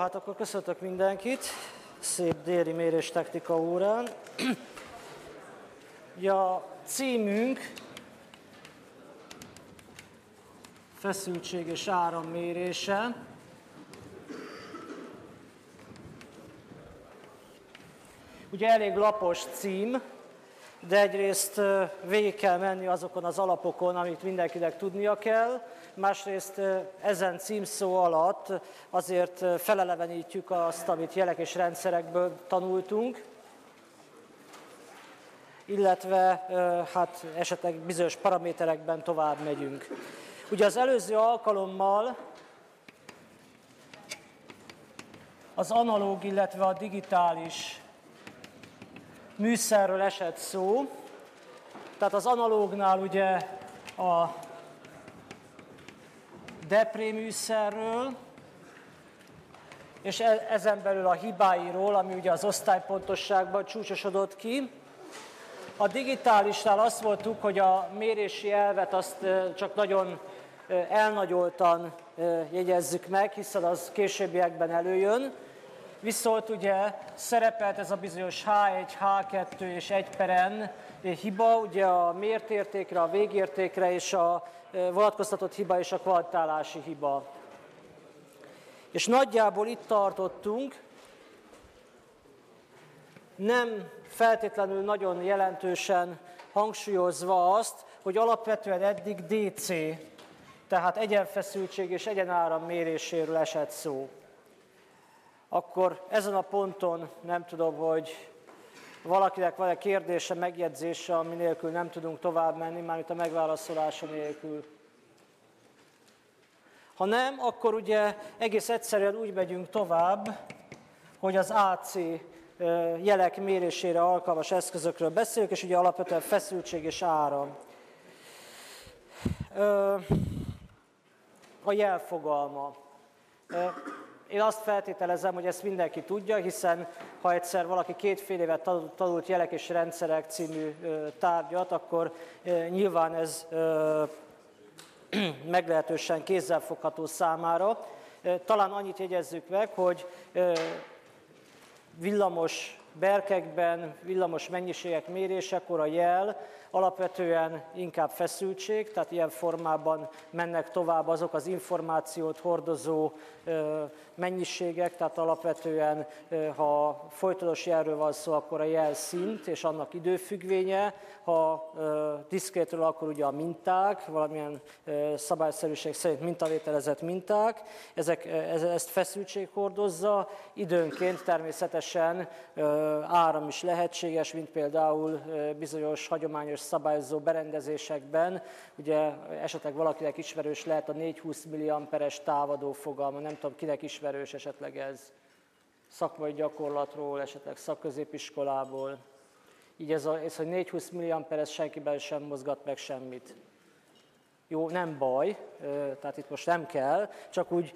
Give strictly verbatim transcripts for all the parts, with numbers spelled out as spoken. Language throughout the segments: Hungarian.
Hát akkor köszöntök mindenkit, szép déli méréstechnika órán. Ugye a címünk feszültség és áram mérése. Ugye elég lapos cím, de egyrészt végig kell menni azokon az alapokon, amit mindenkinek tudnia kell, másrészt ezen címszó alatt azért felelevenítjük azt, amit jelek és rendszerekből tanultunk, illetve hát esetleg bizonyos paraméterekben tovább megyünk. Ugye az előző alkalommal az analóg, illetve a digitális műszerről esett szó. Tehát az analógnál ugye a Depré műszerről, és ezen belül a hibáiról, ami ugye az osztálypontosságban csúcsosodott ki. A digitálisnál azt voltuk, hogy a mérési elvet azt csak nagyon elnagyoltan jegyezzük meg, hiszen az későbbiekben előjön. Viszont ugye szerepelt ez a bizonyos há egy, há kettő és egy per n hiba, ugye a mért értékre, a végértékre és a vonatkoztatott hiba és a kvantálási hiba. És nagyjából itt tartottunk, nem feltétlenül nagyon jelentősen hangsúlyozva azt, hogy alapvetően eddig dé cé, tehát egyenfeszültség és egyenáram méréséről esett szó. Akkor ezen a ponton nem tudom, hogy valakinek van-e kérdése, megjegyzése, ami nélkül nem tudunk tovább menni, mármint a megválaszolása nélkül. Ha nem, akkor ugye egész egyszerűen úgy megyünk tovább, hogy az á cé jelek mérésére alkalmas eszközökről beszélünk, és ugye alapvetően feszültség és áram. A jelfogalma. Én azt feltételezem, hogy ezt mindenki tudja, hiszen ha egyszer valaki kétfél évet tanult jelek és rendszerek című tárgyat, akkor nyilván ez meglehetősen kézzelfogható számára. Talán annyit jegyezzük meg, hogy villamos berkekben, villamos mennyiségek mérésekor a jel alapvetően inkább feszültség, tehát ilyen formában mennek tovább azok az információt hordozó mennyiségek, tehát alapvetően, ha folytonos jelről van szó, akkor a jel szint és annak időfüggvénye, ha diszkrétről, akkor ugye a minták, valamilyen szabályszerűség szerint mintavételezett minták, ezek, ezt feszültség hordozza, időnként természetesen áram is lehetséges, mint például bizonyos hagyományos szabályozó berendezésekben, ugye esetleg valakinek ismerős lehet a négyszázhúsz milliamperes távadó fogalma, nem tudom, kinek ismerős esetleg ez szakmai gyakorlatról, esetleg szakközépiskolából. Így ez, a, ez hogy négyszázhúsz milliamperes senkiben sem mozgat meg semmit. Jó, nem baj, tehát itt most nem kell, csak úgy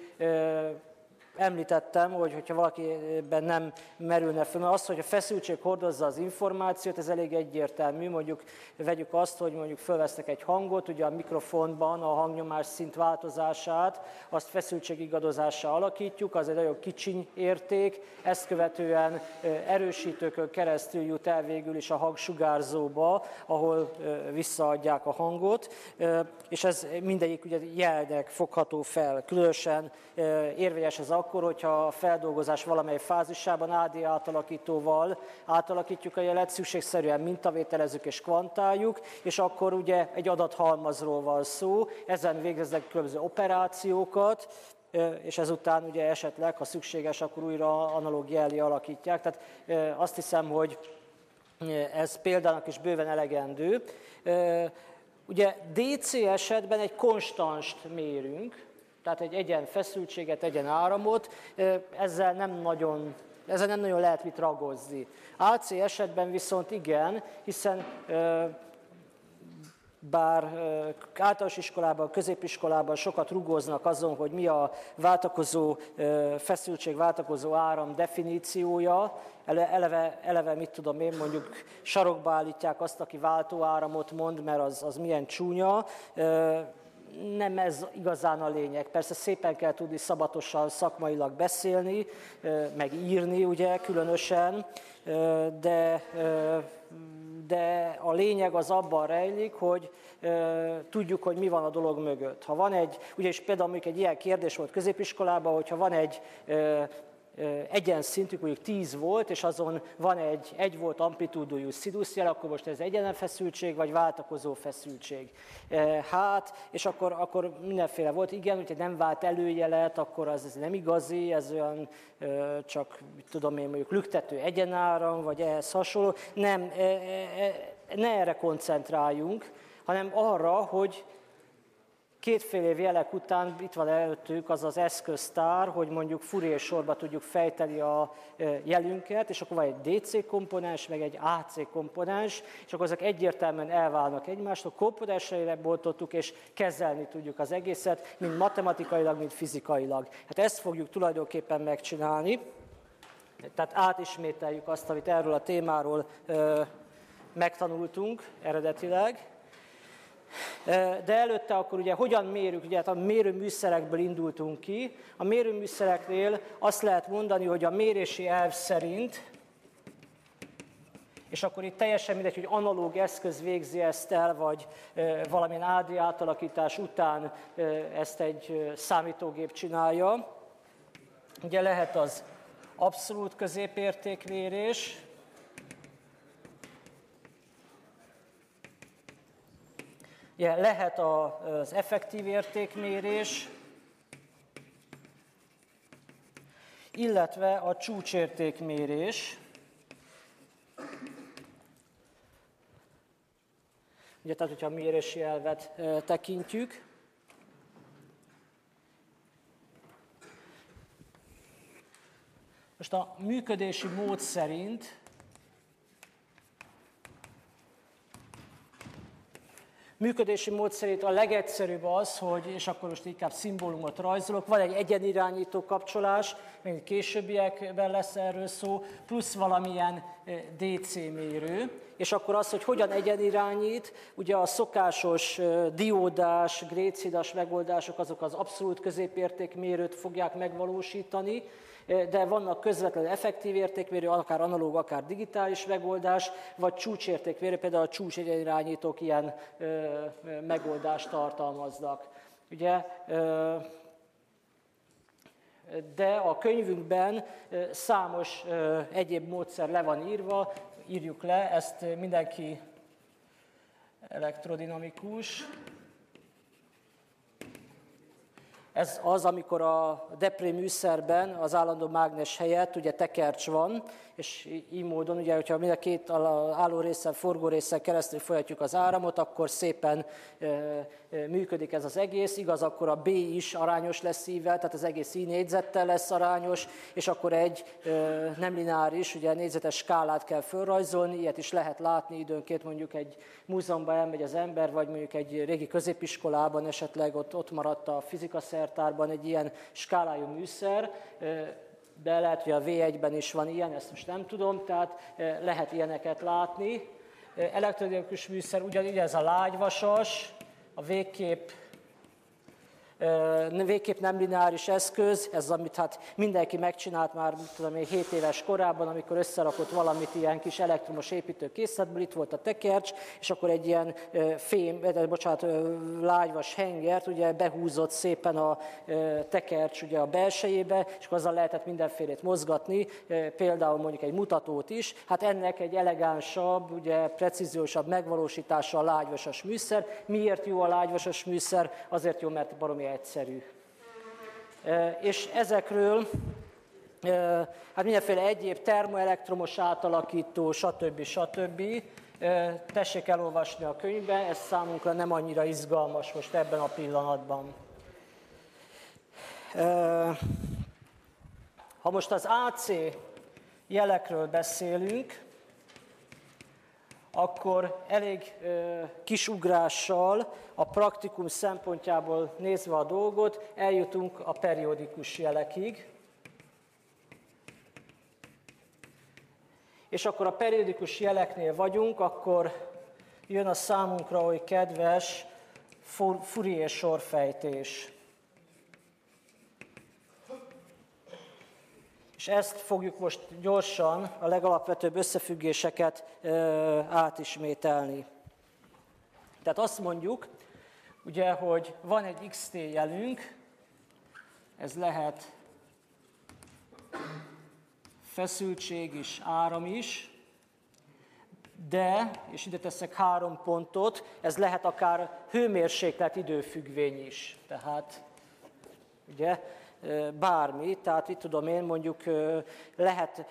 említettem, hogy hogyha valakiben nem merülne fel, mert az, hogy a feszültség hordozza az információt, ez elég egyértelmű. Mondjuk vegyük azt, hogy mondjuk fölvesznek egy hangot, ugye a mikrofonban a hangnyomás szint változását, azt feszültségigadozással alakítjuk, az egy nagyon kicsiny érték, ezt követően erősítőkön keresztül jut el végül is a hangsugárzóba, ahol visszaadják a hangot, és ez mindegyik ugye jelnek fogható fel. Különösen érvényes ez akkor, hogyha a feldolgozás valamely fázisában á dé átalakítóval átalakítjuk a jelet, szükségszerűen mintavételezzük és kvantáljuk, és akkor ugye egy adathalmazról van szó, ezen végeznek különböző operációkat, és ezután ugye esetleg, ha szükséges, akkor újra analóg jellé alakítják. Tehát azt hiszem, hogy ez példának is bőven elegendő. Ugye dé cé esetben egy konstanst mérünk, tehát egy egyen feszültséget, egyen áramot, ezzel nem nagyon, ezzel nem nagyon lehet mit ragozni. á cé esetben viszont igen, hiszen bár általános iskolában, középiskolában sokat rugóznak azon, hogy mi a váltakozó feszültség, váltakozó áram definíciója, eleve, eleve mit tudom én, mondjuk sarokba állítják azt, aki váltóáramot mond, mert az, az milyen csúnya. nem ez igazán a lényeg. Persze szépen kell tudni szabatosan, szakmailag beszélni, meg írni, ugye, különösen, de, de a lényeg az abban rejlik, hogy tudjuk, hogy mi van a dolog mögött. Ha van egy, ugye is például mondjuk egy ilyen kérdés volt középiskolában, hogyha van egy egyenszintű, mondjuk tíz volt, és azon van egy egy volt amplitúdójú színuszjel, akkor most ez egyenfeszültség, vagy váltakozó feszültség. Hát, és akkor, akkor mindenféle volt, igen, hogyha nem vált előjelet, akkor az ez nem igazi, ez olyan csak, tudom én, mondjuk lüktető egyenáram, vagy ehhez hasonló. Nem, ne erre koncentráljunk, hanem arra, hogy kétfél év jelek után itt van előttük az az eszköztár, hogy mondjuk Fourier sorba tudjuk fejteni a jelünket, és akkor van egy dé cé komponens, meg egy á cé komponens, és akkor ezek egyértelműen elválnak egymástól, komponensre bontottuk, és kezelni tudjuk az egészet, mind matematikailag, mind fizikailag. Hát ezt fogjuk tulajdonképpen megcsinálni, tehát átismételjük azt, amit erről a témáról megtanultunk eredetileg. De előtte akkor ugye hogyan mérjük, ugye hát a mérőműszerekből indultunk ki. A mérőműszereknél azt lehet mondani, hogy a mérési elv szerint, és akkor itt teljesen mindegy, hogy analóg eszköz végzi ezt el, vagy valamilyen á dé átalakítás után ezt egy számítógép csinálja. Ugye lehet az abszolút középértékmérés, ja, lehet az effektív értékmérés, illetve a csúcsértékmérés. Ugye, tehát, hogyha a mérési elvet tekintjük. Most a működési mód szerint Működési mód szerint a legegyszerűbb az, hogy, és akkor most inkább szimbólumot rajzolok, van egy egyenirányító kapcsolás, még későbbiekben lesz erről szó, plusz valamilyen dé cé mérő, és akkor az, hogy hogyan egyenirányít, ugye a szokásos diódás, grédszidas megoldások, azok az abszolút középértékmérőt fogják megvalósítani, de vannak közvetlenül effektív értékmérő, akár analóg, akár digitális megoldás, vagy csúcsértékmérő, például a csúcsegyenirányítók ilyen ö, megoldást tartalmaznak. Ugye, ö, de a könyvünkben számos ö, egyéb módszer le van írva, írjuk le, ezt mindenki elektrodinamikus. Ez az, amikor a Depré műszerben az állandó mágnes helyett ugye tekercs van, és így módon, ugye, hogyha mind a két álló résszel, forgó résszel keresztül folyatjuk az áramot, akkor szépen e, e, működik ez az egész. Igaz, akkor a B is arányos lesz ível, tehát az egész I négyzettel lesz arányos, és akkor egy e, nem lineáris, ugye négyzetes skálát kell fölrajzolni, ilyet is lehet látni időnként, mondjuk egy múzeumban elmegy az ember, vagy mondjuk egy régi középiskolában esetleg ott, ott maradt a fizikaszertárban egy ilyen skálájú műszer, de lehet, hogy a vé egyben is van ilyen, ezt most nem tudom, tehát lehet ilyeneket látni. Elektrodinamikus műszer ugyanígy ez a lágyvasas, a végképp, végképp nem lineáris eszköz, ez amit hát mindenki megcsinált már, tudom én, hét éves korában, amikor összerakott valamit ilyen kis elektromos építőkészletből, itt volt a tekercs, és akkor egy ilyen fém, bocsánat, lágyvas hengert ugye behúzott szépen a tekercs ugye a belsejébe, és azzal lehetett mindenfélét mozgatni, például mondjuk egy mutatót is. Hát ennek egy elegánsabb, ugye precíziósabb megvalósítása a lágyvasas műszer. Miért jó a lágyvasas műszer? Azért jó, mert baromi egyszerű. És ezekről hát mindenféle egyéb termoelektromos átalakító, stb. stb. Tessék elolvasni a könyvben, ez számunkra nem annyira izgalmas most ebben a pillanatban. Ha most az á cé jelekről beszélünk, akkor elég ö, kis ugrással, a praktikum szempontjából nézve a dolgot, eljutunk a periódikus jelekig. És akkor a periódikus jeleknél vagyunk, akkor jön a számunkra oly kedves Fourier sorfejtés. És ezt fogjuk most gyorsan, a legalapvetőbb összefüggéseket ö, átismételni. Tehát azt mondjuk, ugye, hogy van egy xt jelünk, ez lehet feszültség is, áram is, de, és ide teszek három pontot, ez lehet akár hőmérséklet időfüggvény is. Tehát, ugye, bármi, tehát itt tudom én, mondjuk lehet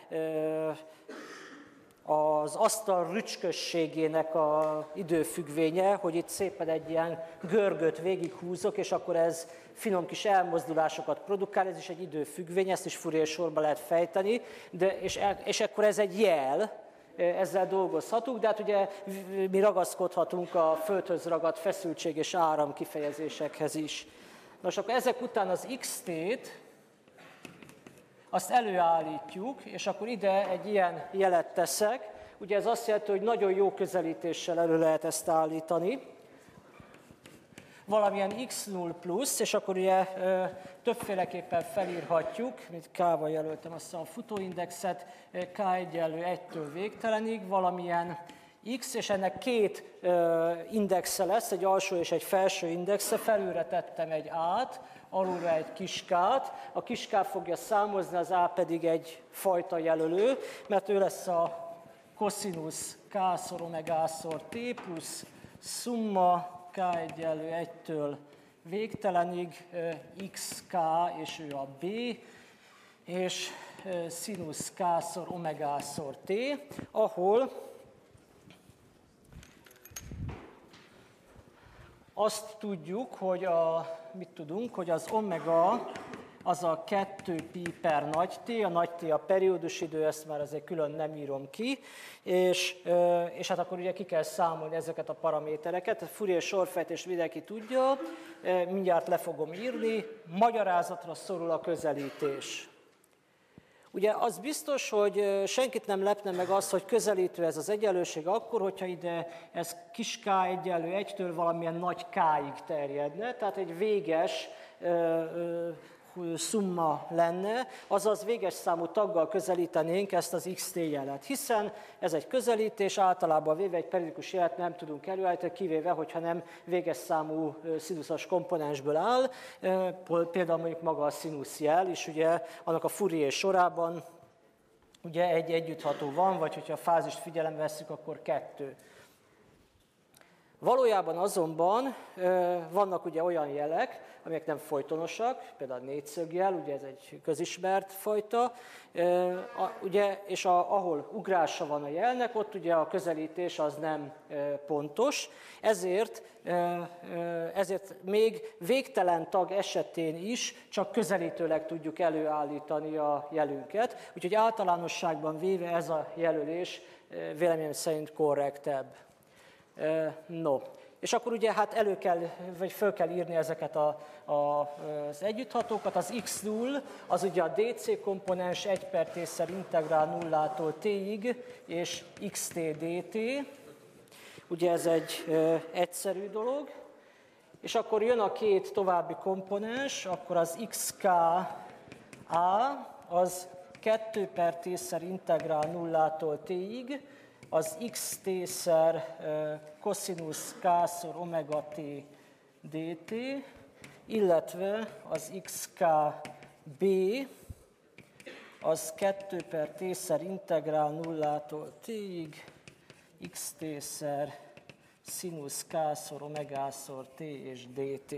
az asztal rücskösségének az időfüggvénye, hogy itt szépen egy ilyen görgöt végighúzok, és akkor ez finom kis elmozdulásokat produkál, ez is egy időfüggvény, ezt is Fourier sorba lehet fejteni, de, és, és akkor ez egy jel, ezzel dolgozhatunk, de hát ugye mi ragaszkodhatunk a földhöz ragadt feszültség és áram kifejezésekhez is. Nos, akkor ezek után az xt-t, azt előállítjuk, és akkor ide egy ilyen jelet teszek. Ugye ez azt jelenti, hogy nagyon jó közelítéssel elő lehet ezt állítani. Valamilyen x null plusz, és akkor ugye többféleképpen felírhatjuk, mint K-val jelöltem azt a futóindexet, K egyenlő egytől végtelenig, valamilyen x, és ennek két indexe lesz, egy alsó és egy felső indexe, felülre tettem egy A-t, alulra egy kis K-t, a kis K fogja számozni, az A pedig egy fajta jelölő, mert ő lesz a koszinusz K-szor omega-szor T plusz szumma K egyenlő egytől végtelenig xk, és ő a B, és szinusz K-szor omega-szor T, ahol azt tudjuk, hogy a, mit tudunk, hogy az omega az a kettő pi per nagy T, a nagy T a periódus idő, ezt már azért külön nem írom ki, és, és hát akkor ugye ki kell számolni ezeket a paramétereket, a Fourier sorfejtés mindenki tudja, mindjárt le fogom írni, magyarázatra szorul a közelítés. Ugye az biztos, hogy senkit nem lepne meg az, hogy közelítő ez az egyenlőség akkor, hogyha ide ez kis k egyenlő egytől valamilyen nagy k-ig terjedne, tehát egy véges ö, ö, szumma lenne, azaz véges számú taggal közelítenénk ezt az xt jelet. Hiszen ez egy közelítés, általában véve egy periódikus jelet nem tudunk előállítani, kivéve, hogyha nem véges számú szinuszos komponensből áll, például mondjuk maga a színuszjel is, ugye annak a Fourier sorában ugye egy együttható van, vagy hogyha a fázist figyelembe vesszük, akkor kettő. Valójában azonban vannak ugye olyan jelek, amelyek nem folytonosak, például a négyszögjel, ugye ez egy közismert fajta, ugye, és a, ahol ugrása van a jelnek, ott ugye a közelítés az nem pontos, ezért, ezért még végtelen tag esetén is csak közelítőleg tudjuk előállítani a jelünket, úgyhogy általánosságban véve ez a jelölés véleményem szerint korrektebb. No, és akkor ugye hát elő kell, vagy föl kell írni ezeket a, a, az együtthatókat. Az x null, az ugye a dc komponens egy per t-szer integrál nullától t-ig, és xt dt. Ugye ez egy e, egyszerű dolog. És akkor jön a két további komponens, akkor az xk a, az kettő per t-szer integrál nullától t-ig, az xt-szer koszinusz k-szor omega t dt, illetve az xkb az kettő per t-szer integrál nullától t-ig, xt-szer szinusz k-szor omega-szor t és dt.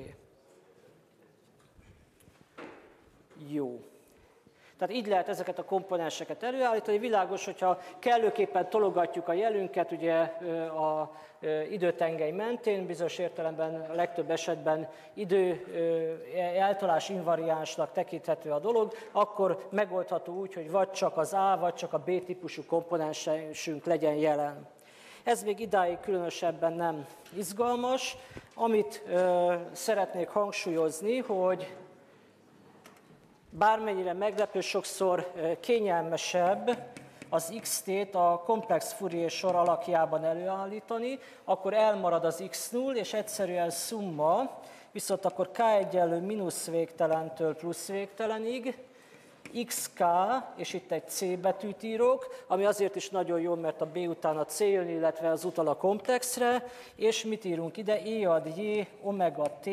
Jó. Tehát így lehet ezeket a komponenseket előállítani. Világos, hogyha kellőképpen tologatjuk a jelünket, ugye a időtengely mentén, bizonyos értelemben a legtöbb esetben idő eltolás invariánsnak tekinthető a dolog, akkor megoldható úgy, hogy vagy csak az A, vagy csak a B típusú komponensünk legyen jelen. Ez még idáig különösebben nem izgalmas. Amit ö, szeretnék hangsúlyozni, hogy bármennyire meglepő, sokszor kényelmesebb az xt-t a komplex Fourier sor alakjában előállítani, akkor elmarad az x null, és egyszerűen szumma, viszont akkor k egyenlő mínusz végtelentől plusz végtelenig, xk, és itt egy c betűt írok, ami azért is nagyon jó, mert a b után a c jön, illetve az utal a komplexre, és mit írunk ide? E ad j omega t,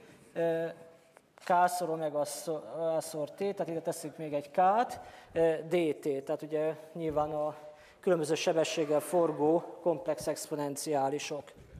k-szor omega szor t, tehát ide teszünk még egy k-t, dt, tehát ugye nyilván a különböző sebességgel forgó komplex exponenciálisok.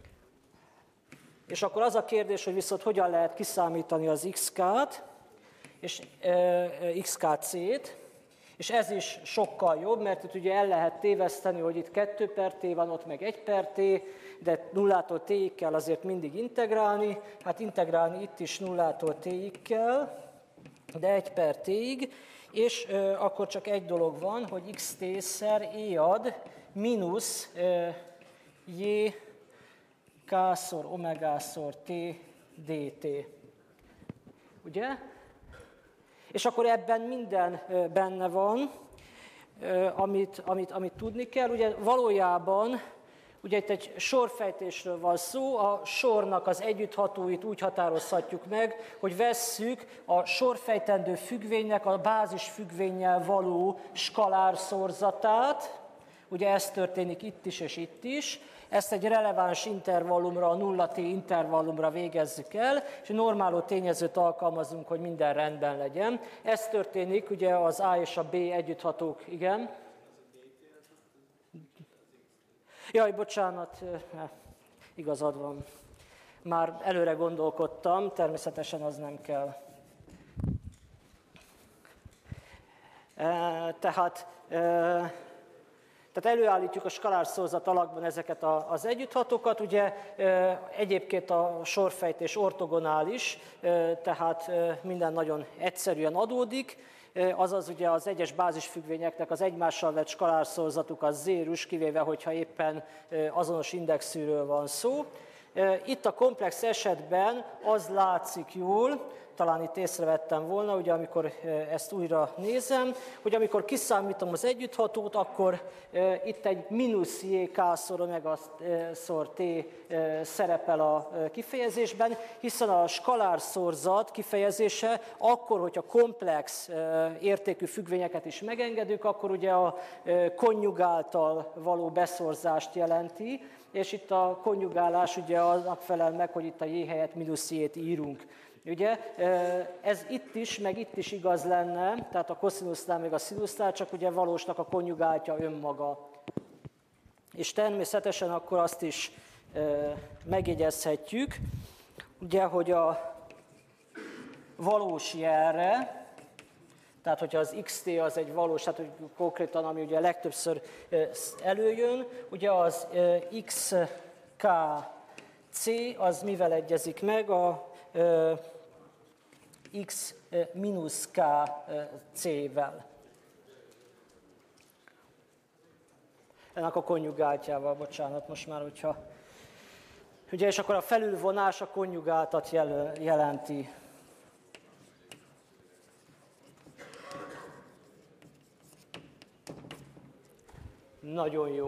És akkor az a kérdés, hogy viszont hogyan lehet kiszámítani az xk-t, és e, xkc-t, és ez is sokkal jobb, mert itt ugye el lehet téveszteni, hogy itt kettő per t van, ott meg egy per t, de nullától t-ig kell azért mindig integrálni, hát integrálni itt is nullától t-ig kell, de egy per t-ig, és e, akkor csak egy dolog van, hogy xt-szer e ad mínusz e, j k-szor omega-szor t dt. Ugye? És akkor ebben minden benne van, amit, amit, amit tudni kell. Ugye valójában ugye itt egy sorfejtésről van szó, a sornak az együtthatóit úgy határozhatjuk meg, hogy vesszük a sorfejtendő függvénynek a bázis függvénnyel való skalár szorzatát, ugye ez történik itt is és itt is, ezt egy releváns intervallumra, a nulla t intervallumra végezzük el, és normáló tényezőt alkalmazunk, hogy minden rendben legyen. Ez történik ugye az A és a B együtthatók, igen. Jaj, bocsánat, igazad van. Már előre gondolkodtam, természetesen az nem kell. Tehát... Tehát előállítjuk a skalárszorzat alakban ezeket az együtthatókat, ugye egyébként a sorfejtés ortogonális, tehát minden nagyon egyszerűen adódik, azaz ugye az egyes bázisfüggvényeknek az egymással vett skalárszorzatuk az zérus, kivéve hogyha éppen azonos indexűről van szó. Itt a komplex esetben az látszik jól, talán itt észrevettem volna, ugye amikor ezt újra nézem, hogy amikor kiszámítom az együtthatót, akkor itt egy mínusz jk-szor omega-szor t szerepel a kifejezésben, hiszen a skalár-szorzat kifejezése akkor, hogyha komplex értékű függvényeket is megengedünk, akkor ugye a konjugáltal való beszorzást jelenti, és itt a konjugálás ugye annak felel meg, hogy itt a j helyett mínusz j-t írunk. Ugye, ez itt is, meg itt is igaz lenne, tehát a koszínusznál, meg a színusznál, csak ugye valósnak a konjugáltja önmaga. És természetesen akkor azt is megjegyezhetjük, ugye, hogy a valós jelre, tehát hogyha az xt az egy valós, tehát hogy konkrétan, ami ugye legtöbbször előjön, ugye az xkc az mivel egyezik meg? A x mínusz k c-vel. Ennek a konjugáltjával, bocsánat, most már, hogyha... Ugye, és akkor a felülvonás a konjugáltat jel jelenti. Nagyon jó.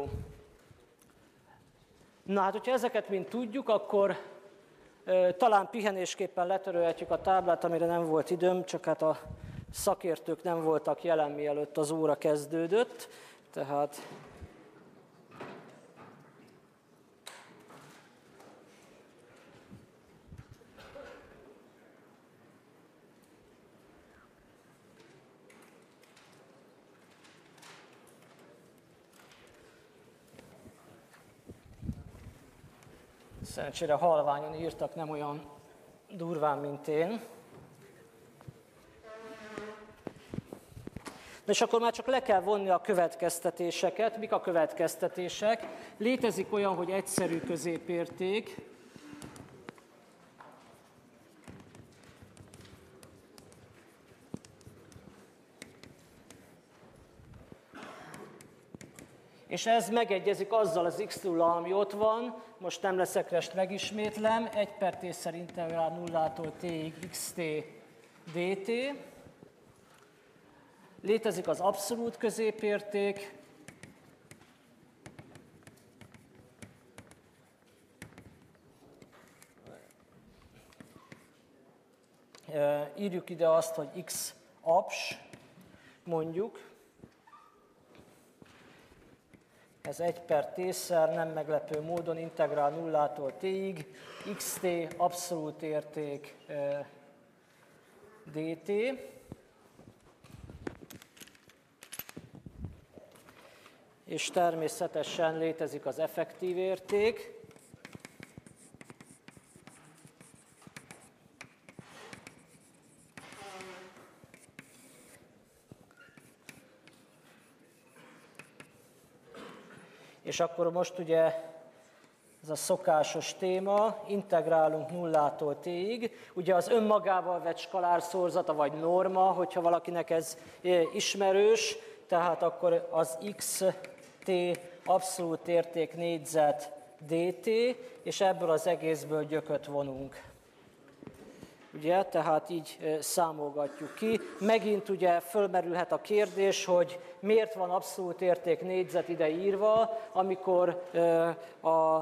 Na hát, hogyha ezeket mind tudjuk, akkor talán pihenésképpen letörölhetjük a táblát, amire nem volt időm, csak hát a szakértők nem voltak jelen, mielőtt az óra kezdődött. Tehát szerencsére halványon írtak, nem olyan durván, mint én. És akkor már csak le kell vonni a következtetéseket. Mik a következtetések? Létezik olyan, hogy egyszerű középérték. És ez megegyezik azzal az x nulla, ami ott van, most nem leszek rest, megismétlem, egy per t szerint integrál nullától t-ig xt dt. Létezik az abszolút középérték, írjuk ide azt, hogy x abs, mondjuk. Ez egy per t-szer, nem meglepő módon integrál nullától t-ig, xt abszolút érték dt. És természetesen létezik az effektív érték. És akkor most ugye ez a szokásos téma, integrálunk nullától t-ig. Ugye az önmagával vett skalárszorzata vagy norma, hogyha valakinek ez ismerős, tehát akkor az xt abszolút érték négyzet dt, és ebből az egészből gyököt vonunk. Ugye, tehát így számolgatjuk ki. Megint ugye fölmerülhet a kérdés, hogy miért van abszolút érték négyzet ide írva, amikor a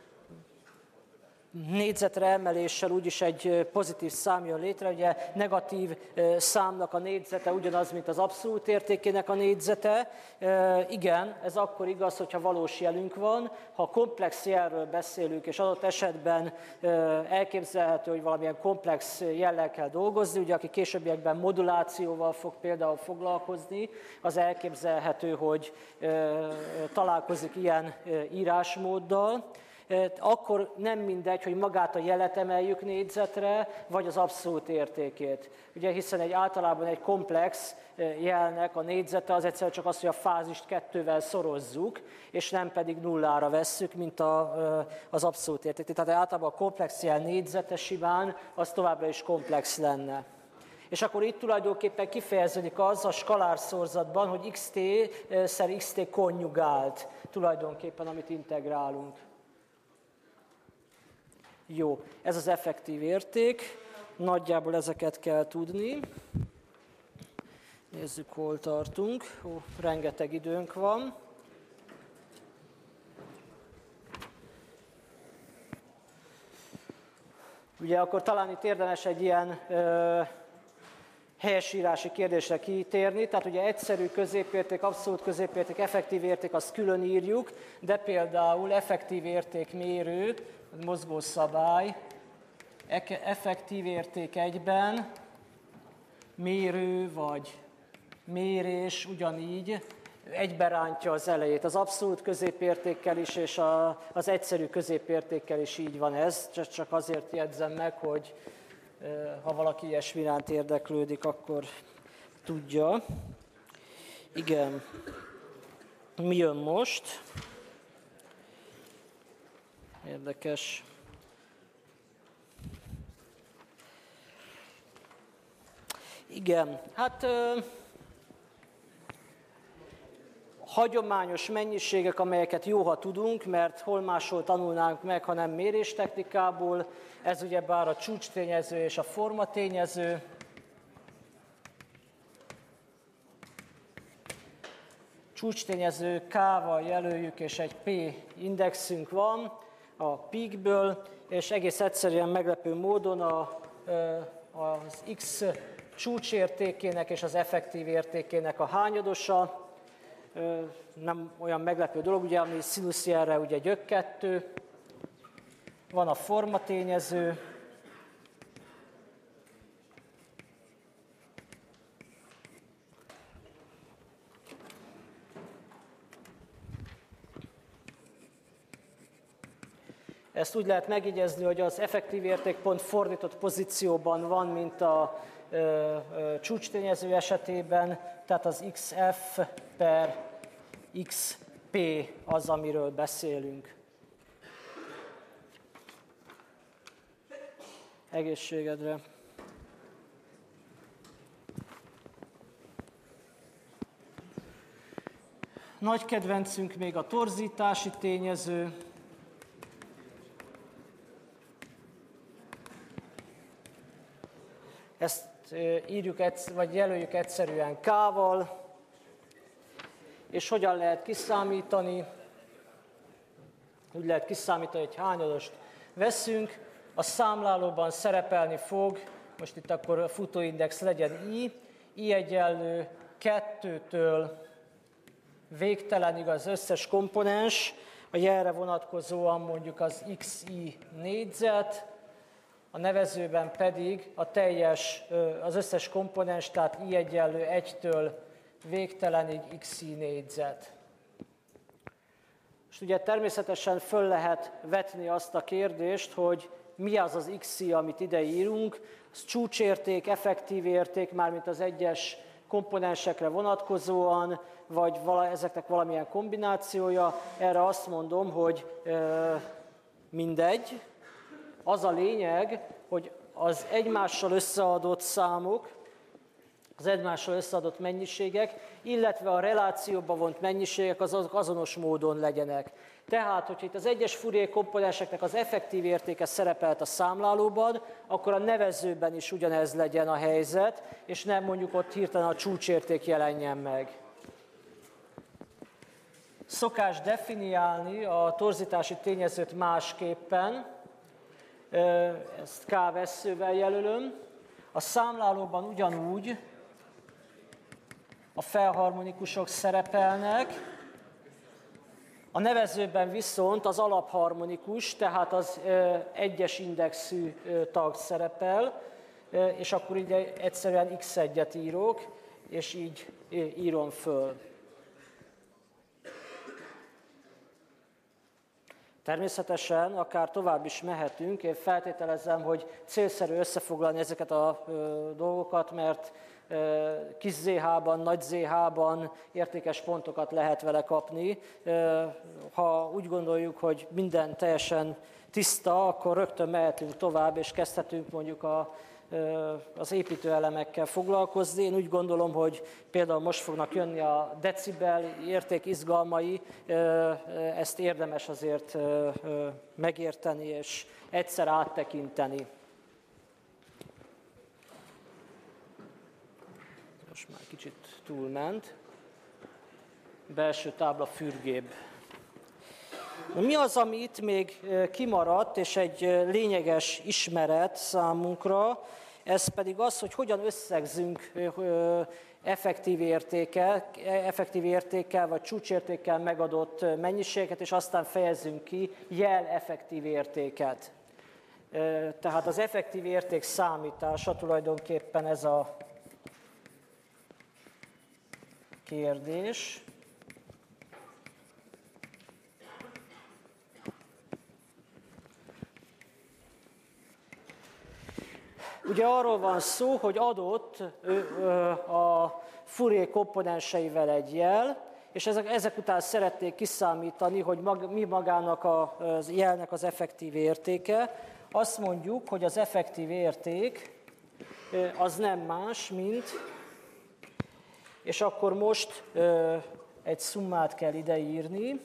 négyzetre emeléssel úgyis egy pozitív szám jön létre, ugye negatív számnak a négyzete ugyanaz, mint az abszolút értékének a négyzete. Igen, ez akkor igaz, hogyha valós jelünk van. Ha komplex jelről beszélünk, és adott esetben elképzelhető, hogy valamilyen komplex jellel kell dolgozni, ugye aki későbbiekben modulációval fog például foglalkozni, az elképzelhető, hogy találkozik ilyen írásmóddal. Akkor nem mindegy, hogy magát a jelet emeljük négyzetre, vagy az abszolút értékét. Ugye, hiszen egy általában egy komplex jelnek a négyzete az egyszerűen csak az, hogy a fázist kettővel szorozzuk, és nem pedig nullára vesszük, mint a, az abszolút érték. Tehát általában a komplex jel négyzete simán, az továbbra is komplex lenne. És akkor itt tulajdonképpen kifejeződik az a skalárszórzatban, hogy xt-szer xt konjugált tulajdonképpen, amit integrálunk. Jó, ez az effektív érték, nagyjából ezeket kell tudni. Nézzük, hol tartunk. Ó, rengeteg időnk van. Ugye akkor talán itt érdemes egy ilyen ö, helyesírási kérdésre kitérni, tehát ugye egyszerű középérték, abszolút középérték, effektív érték, azt külön írjuk, de például effektív értékmérő, mozgó szabály, effektív érték egyben, mérő vagy mérés ugyanígy egyberántja az elejét. Az abszolút középértékkel is, és a, az egyszerű középértékkel is így van ez, csak azért jegyzem meg, hogy ha valaki ilyesmi iránt érdeklődik, akkor tudja. Igen. Mi jön most? Érdekes. Igen, hát ö, hagyományos mennyiségek, amelyeket jó, ha tudunk, mert hol máshol tanulnánk meg, ha nem méréstechnikából. Ez ugyebár a csúcstényező és a formatényező. Csúcstényező K-val jelöljük, és egy P indexünk van a peakből, és egész egyszerűen meglepő módon a, az X csúcsértékének és az effektív értékének a hányadosa. Nem olyan meglepő dolog, ugye, ami színuszjelre ugye gyök kettő. Van a formatényező. Ezt úgy lehet megjegyezni, hogy az effektív érték pont fordított pozícióban van, mint a ö, ö, csúcstényező esetében, tehát az xf per xp az, amiről beszélünk. Egészségedre! Nagy kedvencünk még a torzítási tényező. Ezt írjuk, vagy jelöljük egyszerűen K-val, és hogyan lehet kiszámítani? Úgy lehet kiszámítani, hogy hányadost veszünk. A számlálóban szerepelni fog most itt akkor a futóindex legyen i, i egyenlő kettőtől végtelenig az összes komponens, a jelre vonatkozóan mondjuk az xi négyzet, a nevezőben pedig a teljes, az összes komponens, tehát i egyenlő egytől végtelenig xi négyzet. És ugye természetesen föl lehet vetni azt a kérdést, hogy mi az az xi, amit ide írunk, az csúcsérték, effektív érték, mármint az egyes komponensekre vonatkozóan, vagy vala, ezeknek valamilyen kombinációja. Erre azt mondom, hogy e, mindegy. Az a lényeg, hogy az egymással összeadott számok, az egymással összeadott mennyiségek, illetve a relációba vont mennyiségek azok azonos módon legyenek. Tehát, hogyha itt az egyes Fourier komponenseknek az effektív értéke szerepelt a számlálóban, akkor a nevezőben is ugyanez legyen a helyzet, és nem mondjuk ott hirtelen a csúcsérték jelenjen meg. Szokás definiálni a torzítási tényezőt másképpen, ezt K vesszővel jelölöm. A számlálóban ugyanúgy a felharmonikusok szerepelnek, a nevezőben viszont az alapharmonikus, tehát az egyes indexű tag szerepel, és akkor ide egyszerűen iksz egyet írok, és így írom föl. Természetesen akár tovább is mehetünk, én feltételezem, hogy célszerű összefoglalni ezeket a dolgokat, mert kis zé há-ban, nagy zé há-ban értékes pontokat lehet vele kapni. Ha úgy gondoljuk, hogy minden teljesen tiszta, akkor rögtön mehetünk tovább, és kezdhetünk mondjuk a, az építőelemekkel foglalkozni. Én úgy gondolom, hogy például most fognak jönni a decibel érték izgalmai, ezt érdemes azért megérteni, és egyszer áttekinteni. Most már kicsit túlment. Belső tábla fürgébb. Mi az, ami itt még kimaradt, és egy lényeges ismeret számunkra, ez pedig az, hogy hogyan összegzünk effektív értékkel, effektív értékkel vagy csúcsértékkel megadott mennyiséget, és aztán fejezzünk ki jel effektív értéket. Tehát az effektív érték számítása tulajdonképpen ez a kérdés. Ugye arról van szó, hogy adott a Fourier komponenseivel egy jel, és ezek, ezek után szeretnék kiszámítani, hogy mag, mi magának a jelnek az effektív értéke. Azt mondjuk, hogy az effektív érték az nem más, mint, és akkor most egy szummát kell ideírni,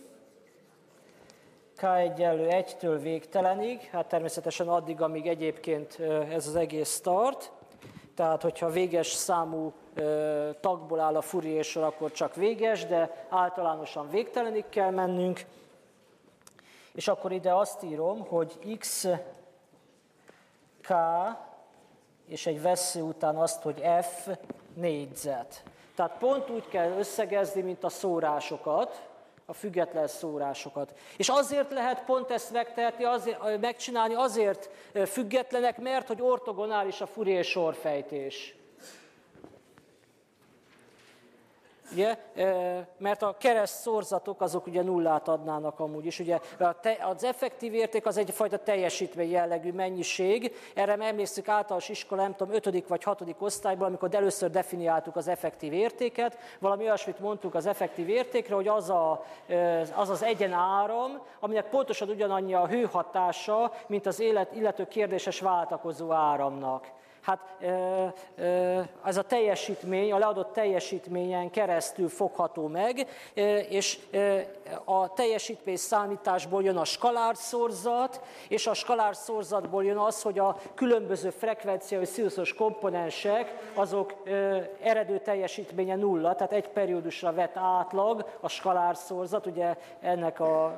K egyenlő egytől végtelenig, hát természetesen addig, amíg egyébként ez az egész tart. Tehát, hogyha véges számú tagból áll a Fourier sor, akkor csak véges, de általánosan végtelenig kell mennünk. És akkor ide azt írom, hogy x k, és egy vessző után azt, hogy f négyzet. Tehát pont úgy kell összegezni, mint a szórásokat, a független szórásokat. És azért lehet pont ezt megtehetni, azért, megcsinálni, azért függetlenek, mert hogy ortogonális a Fourier sorfejtés. Ugye? Mert a kereszt szorzatok azok ugye nullát adnának amúgy is. Ugye az effektív érték az egyfajta teljesítmény jellegű mennyiség. Erre emlékszünk általános iskola, nem tudom, ötödik vagy hatodik osztályban, amikor először definiáltuk az effektív értéket. Valami olyasmit mondtuk az effektív értékre, hogy az a, az, az egyen áram, aminek pontosan ugyanannyi a hőhatása, mint az élet, illető kérdéses váltakozó áramnak. Hát ez a teljesítmény, a leadott teljesítményen keresztül fogható meg, és a teljesítmény számításból jön a skalár-szorzat, és a skalár-szorzatból jön az, hogy a különböző frekvenciai szinuszos komponensek, azok eredő teljesítménye nulla, tehát egy periódusra vett átlag, a skalár-szorzat, ugye ennek a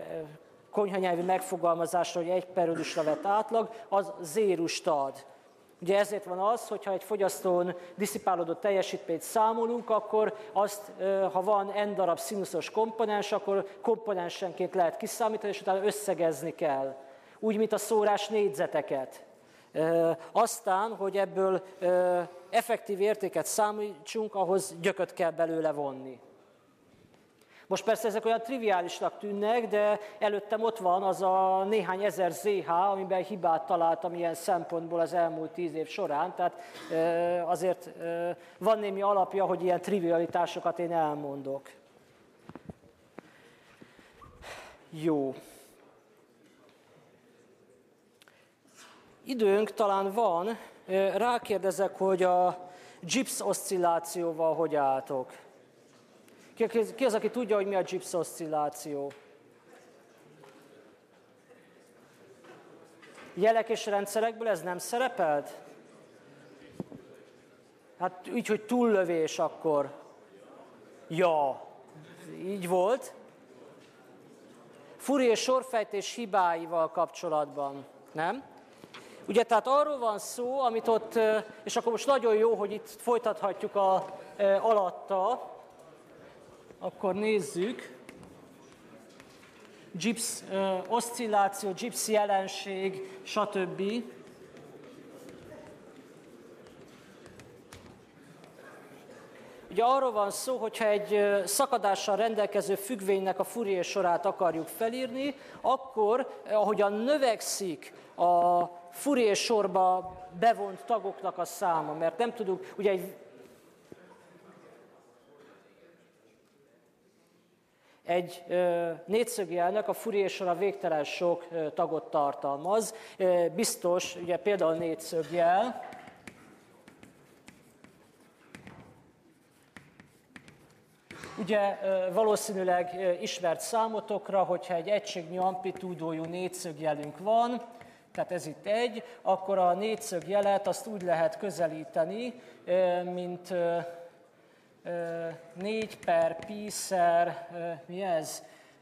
konyhanyelvi megfogalmazásra, hogy egy periódusra vett átlag, az zérust ad. Ugye ezért van az, hogyha egy fogyasztón disszipálódott teljesítményt számolunk, akkor azt, ha van n darab színuszos komponens, akkor komponensenként lehet kiszámítani, és utána összegezni kell. Úgy, mint a szórás négyzeteket. Aztán, hogy ebből effektív értéket számítsunk, ahhoz gyököt kell belőle vonni. Most persze ezek olyan triviálisnak tűnnek, de előttem ott van az a néhány ezer zé há, amiben hibát találtam ilyen szempontból az elmúlt tíz év során, tehát azért van némi alapja, hogy ilyen trivialitásokat én elmondok. Jó. Időnk talán van, rákérdezek, hogy a Gibbs oszcillációval hogy álltok. Ki az, aki tudja, hogy mi a Gibbs oszcilláció? Jelek és rendszerekből ez nem szerepelt? Hát úgy, hogy túllövés akkor. Ja, így volt. Fourier sorfejtés hibáival kapcsolatban, nem? Ugye, tehát arról van szó, amit ott, és akkor most nagyon jó, hogy itt folytathatjuk a, alatta, akkor nézzük. Gibbs oszcilláció, Gibbs jelenség, stb. Ugye arról van szó, hogyha egy szakadással rendelkező függvénynek a Fourier sorát akarjuk felírni, akkor, ahogyan növekszik a Fourier sorba bevont tagoknak a száma, mert nem tudunk, ugye egy, egy ö, négyszögjelnek a Fourier sora végtelen sok ö, tagot tartalmaz. Ö, biztos, ugye például négyszögjel, ugye valószínűleg ismert számotokra, hogyha egy egységnyi amplitúdójú négyszögjelünk van, tehát ez itt egy, akkor a négyszögjelet azt úgy lehet közelíteni, mint négy per pi-szer, mi ez?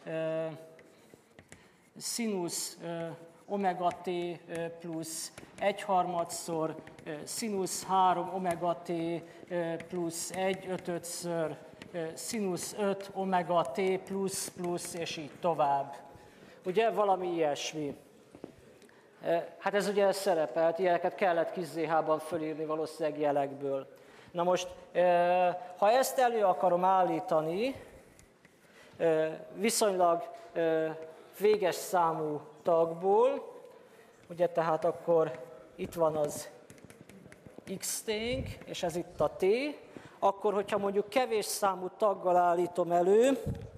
Szinusz omega t plusz egyharmadszor, szinusz három omega t plusz egy ötödször, szinusz öt omega t plusz plusz, és így tovább. Ugye valami ilyesmi. Hát ez ugye szerepelt, ilyeneket kellett kis zé há-ban fölírni valószínűleg jelekből. Na most, ha ezt elő akarom állítani, viszonylag véges számú tagból, ugye tehát akkor itt van az x-ténk, és ez itt a t, akkor, hogyha mondjuk kevés számú taggal állítom elő,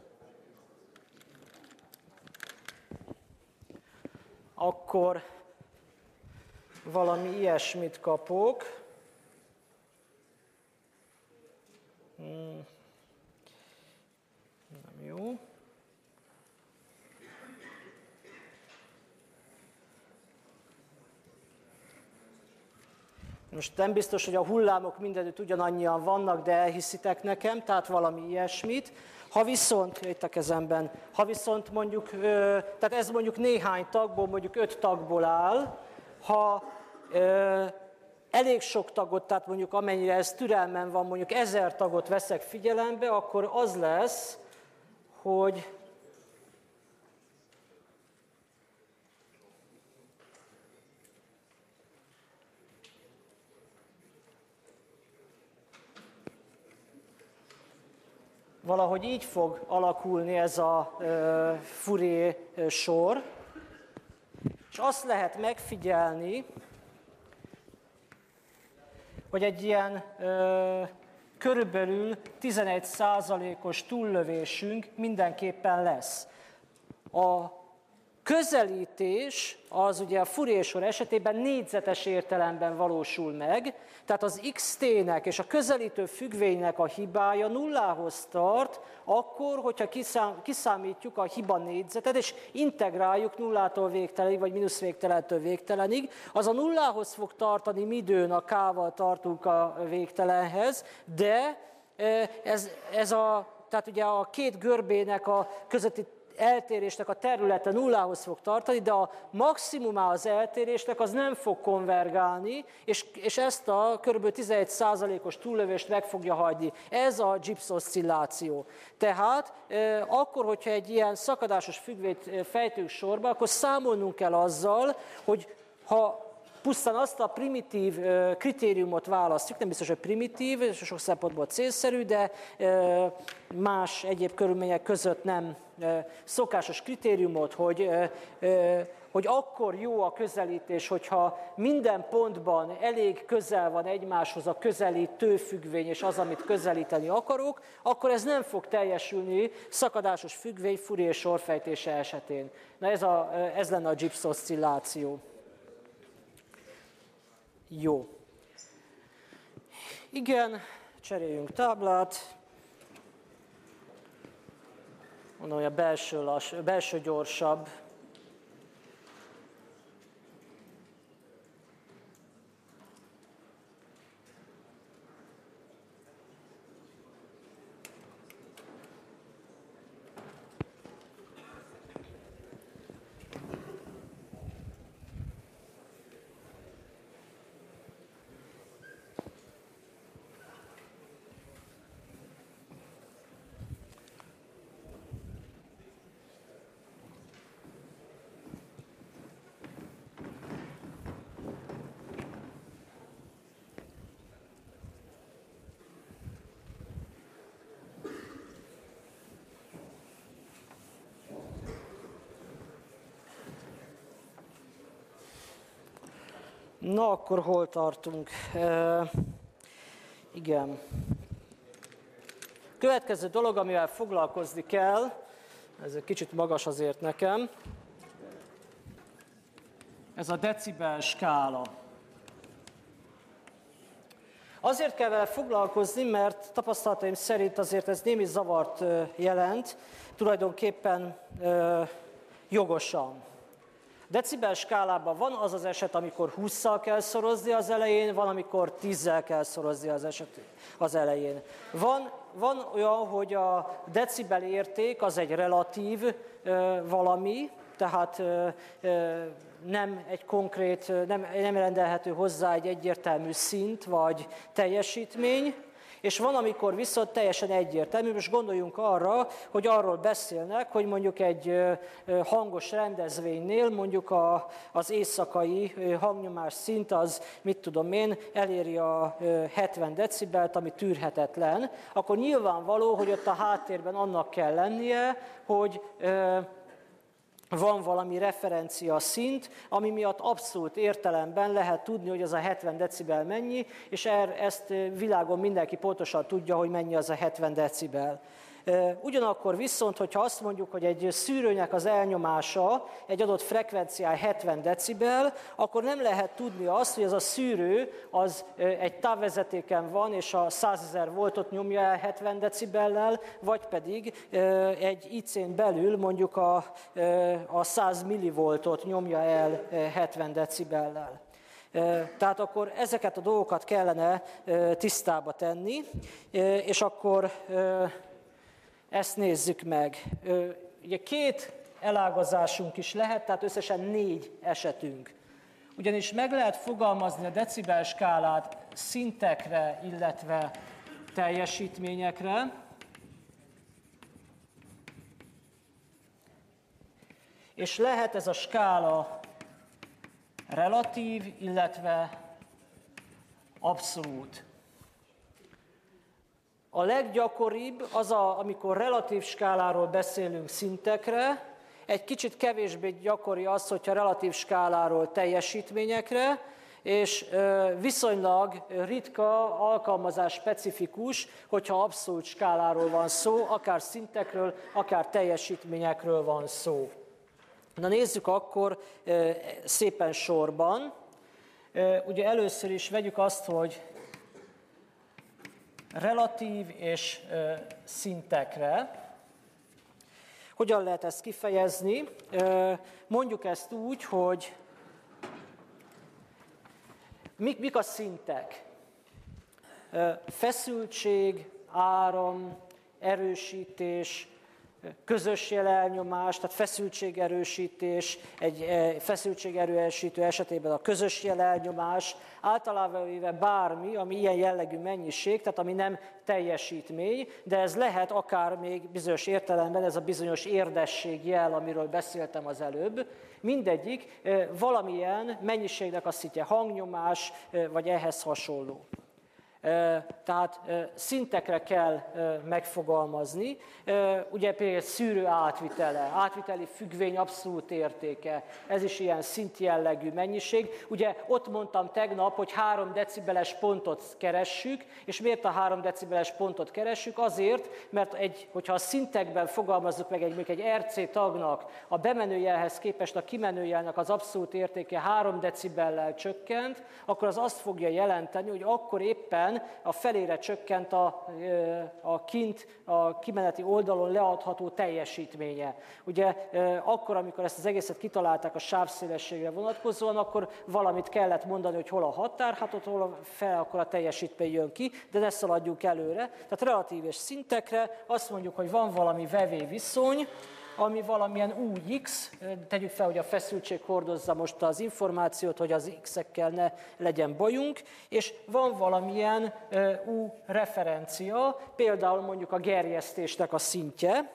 akkor valami ilyesmit kapok. Hmm. Nem jó. Most nem biztos, hogy a hullámok mindenütt ugyanannyian vannak, de elhiszitek nekem, tehát valami ilyesmit. Ha viszont, itt a kezemben, ha viszont mondjuk, tehát ez mondjuk néhány tagból, mondjuk öt tagból áll, ha elég sok tagot, tehát mondjuk amennyire ez türelmen van, mondjuk ezer tagot veszek figyelembe, akkor az lesz, hogy valahogy így fog alakulni ez a uh, Fourier sor, és azt lehet megfigyelni, hogy egy ilyen uh, körülbelül tizenegy százalékos túllövésünk mindenképpen lesz. A közelítés az ugye a Fourier sor esetében négyzetes értelemben valósul meg, tehát az xt-nek és a közelítő függvénynek a hibája nullához tart, akkor, hogyha kiszám, kiszámítjuk a hiba négyzetet, és integráljuk nullától végtelenig, vagy mínusz végtelentől végtelenig, az a nullához fog tartani, midőn a k-val tartunk a végtelenhez, de ez, ez a, tehát ugye a két görbének a közötti eltérésnek a területe nullához fog tartani, de a maximumá az eltérésnek az nem fog konvergálni, és, és ezt a kb. tizenegy százalékos túllövést meg fogja hagyni. Ez a Gibbs oszcilláció. Tehát e, akkor, hogyha egy ilyen szakadásos függvényt fejtünk sorba, akkor számolnunk kell azzal, hogy ha pusztán azt a primitív kritériumot választjuk, nem biztos, hogy primitív, és sok szempontból célszerű, de más egyéb körülmények között nem szokásos kritériumot, hogy, hogy akkor jó a közelítés, hogyha minden pontban elég közel van egymáshoz a közelítő függvény és az, amit közelíteni akarok, akkor ez nem fog teljesülni szakadásos függvény Fourier sorfejtése esetén. Na ez, a, ez lenne a Gibbs oszcilláció. Jó. Igen, cseréljünk táblát. Mondom, hogy a belső, lass, belső gyorsabb. Na, akkor hol tartunk? E, igen. Következő dolog, amivel foglalkozni kell, ez egy kicsit magas azért nekem, ez a decibel skála. Azért kell vele foglalkozni, mert tapasztalataim szerint azért ez némi zavart jelent, tulajdonképpen e, jogosan. Decibel skálában van az az eset, amikor hússzal kell szorozni az elején, van, amikor tízzel kell szorozni az eset az elején. Van, van olyan, hogy a decibel érték az egy relatív ö, valami, tehát ö, ö, nem egy konkrét, nem, nem rendelhető hozzá egy egyértelmű szint vagy teljesítmény, és van, amikor viszont teljesen egyértelmű. Most gondoljunk arra, hogy arról beszélnek, hogy mondjuk egy hangos rendezvénynél mondjuk a, az éjszakai hangnyomás szint az, mit tudom én, eléri a hetven decibelt, ami tűrhetetlen, akkor nyilvánvaló, hogy ott a háttérben annak kell lennie, hogy van valami referencia szint, ami miatt abszolút értelemben lehet tudni, hogy az a hetven decibel mennyi, és ezt világon mindenki pontosan tudja, hogy mennyi az a hetven decibel. Ugyanakkor viszont, hogyha azt mondjuk, hogy egy szűrőnek az elnyomása egy adott frekvencián hetven decibel, akkor nem lehet tudni azt, hogy ez a szűrő az egy távvezetéken van, és a százezer voltot nyomja el hetven decibellel, vagy pedig egy i cén belül mondjuk a, a száz millivoltot nyomja el hetven decibellel. Tehát akkor ezeket a dolgokat kellene tisztába tenni, és akkor ezt nézzük meg. Ugye két elágazásunk is lehet, tehát összesen négy esetünk. Ugyanis meg lehet fogalmazni a decibel skálát szintekre, illetve teljesítményekre. És lehet ez a skála relatív, illetve abszolút. A leggyakoribb az, a, amikor relatív skáláról beszélünk szintekre, egy kicsit kevésbé gyakori az, hogyha relatív skáláról teljesítményekre, és viszonylag ritka, alkalmazás specifikus, hogyha abszolút skáláról van szó, akár szintekről, akár teljesítményekről van szó. Na nézzük akkor szépen sorban. Ugye először is vegyük azt, hogy relatív és szintekre. Hogyan lehet ezt kifejezni? Mondjuk ezt úgy, hogy mik, mik a szintek? Feszültség, áram, erősítés, közös jelelnyomás, tehát feszültségerősítés, egy feszültségerősítő esetében a közös jelelnyomás, általában véve bármi, ami ilyen jellegű mennyiség, tehát ami nem teljesítmény, de ez lehet akár még bizonyos értelemben ez a bizonyos érdességjel, amiről beszéltem az előbb. Mindegyik valamilyen mennyiségnek a szintje, hangnyomás, vagy ehhez hasonló. Tehát szintekre kell megfogalmazni. Ugye például szűrő átvitele, átviteli függvény abszolút értéke, ez is ilyen szintjellegű mennyiség. Ugye ott mondtam tegnap, hogy három decibeles pontot keressük, és miért a három decibeles pontot keressük? Azért, mert egy, hogyha a szintekben fogalmazzuk meg egy, egy er cé tagnak a bemenőjelhez képest a kimenőjelnek az abszolút értéke három decibellel csökkent, akkor az azt fogja jelenteni, hogy akkor éppen a felére csökkent a, a kint, a kimeneti oldalon leadható teljesítménye. Ugye akkor, amikor ezt az egészet kitalálták a sávszélességre vonatkozóan, akkor valamit kellett mondani, hogy hol a határ, hát ott hol fel, akkor a teljesítmény jön ki, de ne szaladjunk előre. Tehát relatív és szintekre azt mondjuk, hogy van valami vevé viszony, ami valamilyen u x, tegyük fel, hogy a feszültség hordozza most az információt, hogy az x-ekkel ne legyen bajunk, és van valamilyen u referencia, például mondjuk a gerjesztésnek a szintje,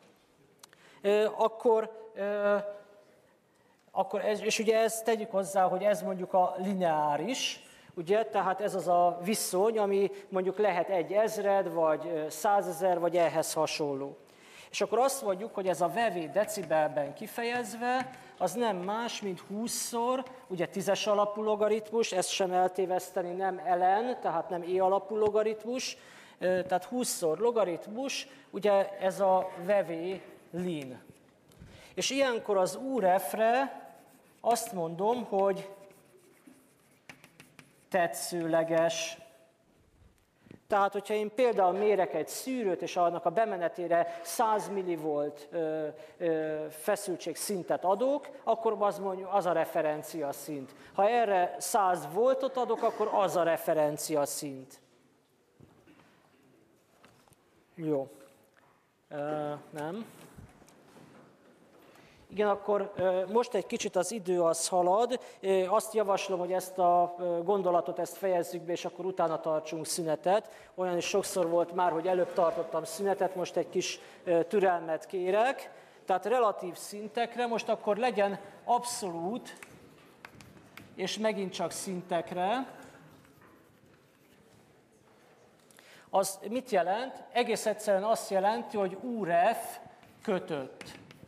akkor, akkor ez, és ugye ezt tegyük hozzá, hogy ez mondjuk a lineáris, ugye, tehát ez az a viszony, ami mondjuk lehet egy ezred, vagy százezer, vagy ehhez hasonló. És akkor azt mondjuk, hogy ez a vevé decibelben kifejezve, az nem más, mint húszszor, ugye tízes alapú logaritmus, ezt sem eltéveszteni, nem ln, tehát nem e alapú logaritmus, tehát húszszor logaritmus, ugye ez a vevé lin. És ilyenkor az urefre azt mondom, hogy tetszőleges. Tehát, hogyha én például mérek egy szűrőt, és annak a bemenetére száz millivolt ö, ö, feszültség szintet adok, akkor az, mondjuk, az a referencia szint. Ha erre száz voltot adok, akkor az a referencia szint. Jó. Ö, nem. Igen, akkor most egy kicsit az idő az halad. Azt javaslom, hogy ezt a gondolatot ezt fejezzük be, és akkor utána tartsunk szünetet. Olyan is sokszor volt már, hogy előbb tartottam szünetet, most egy kis türelmet kérek. Tehát relatív szintekre, most akkor legyen abszolút, és megint csak szintekre. Az mit jelent? Egész egyszerűen azt jelenti, hogy uref kötött.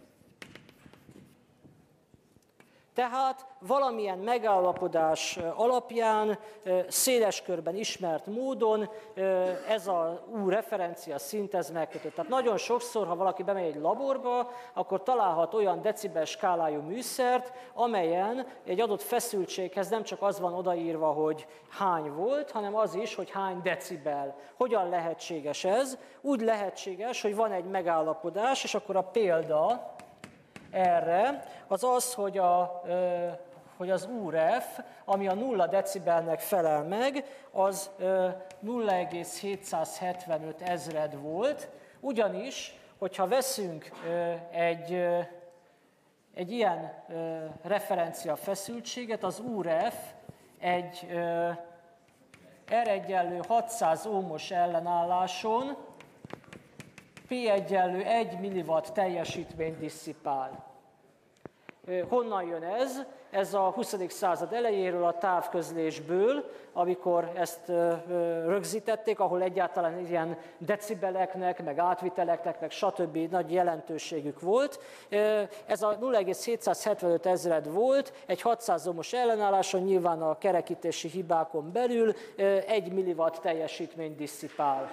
Tehát valamilyen megállapodás alapján, széles körben ismert módon ez a U referencia szint ez megkötött. Tehát nagyon sokszor, ha valaki bemegy egy laborba, akkor találhat olyan decibel skálájú műszert, amelyen egy adott feszültséghez nem csak az van odaírva, hogy hány volt, hanem az is, hogy hány decibel. Hogyan lehetséges ez? Úgy lehetséges, hogy van egy megállapodás, és akkor a példa erre az az, hogy, a, hogy az uref, ami a nulla decibelnek felel meg, az nulla egész hétszázhetvenöt ezred volt, ugyanis, hogyha veszünk egy, egy ilyen referencia feszültséget, az uref egy R egyenlő hatszáz ohmos ellenálláson P egyenlő egy milliwatt teljesítményt disszipál. Honnan jön ez? Ez a huszadik század elejéről, a távközlésből, amikor ezt rögzítették, ahol egyáltalán ilyen decibeleknek, meg átviteleknek, meg stb. Nagy jelentőségük volt. Ez a nulla egész hétszázhetvenöt ezred volt, egy hatszáz ohmos ellenálláson, nyilván a kerekítési hibákon belül egy milliwatt teljesítményt disszipál.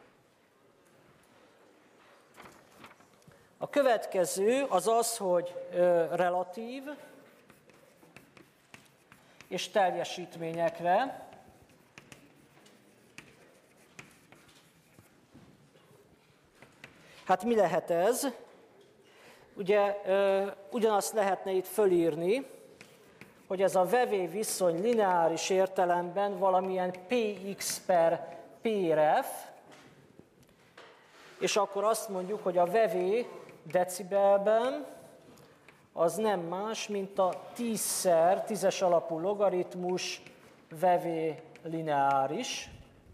A következő az az, hogy relatív és teljesítményekre. Hát mi lehet ez? Ugye ugyanazt lehetne itt fölírni, hogy ez a vevé viszony lineáris értelemben valamilyen px per pref, és akkor azt mondjuk, hogy a vevé decibelben, az nem más, mint a tízszer tízes alapú logaritmus vevé lineáris.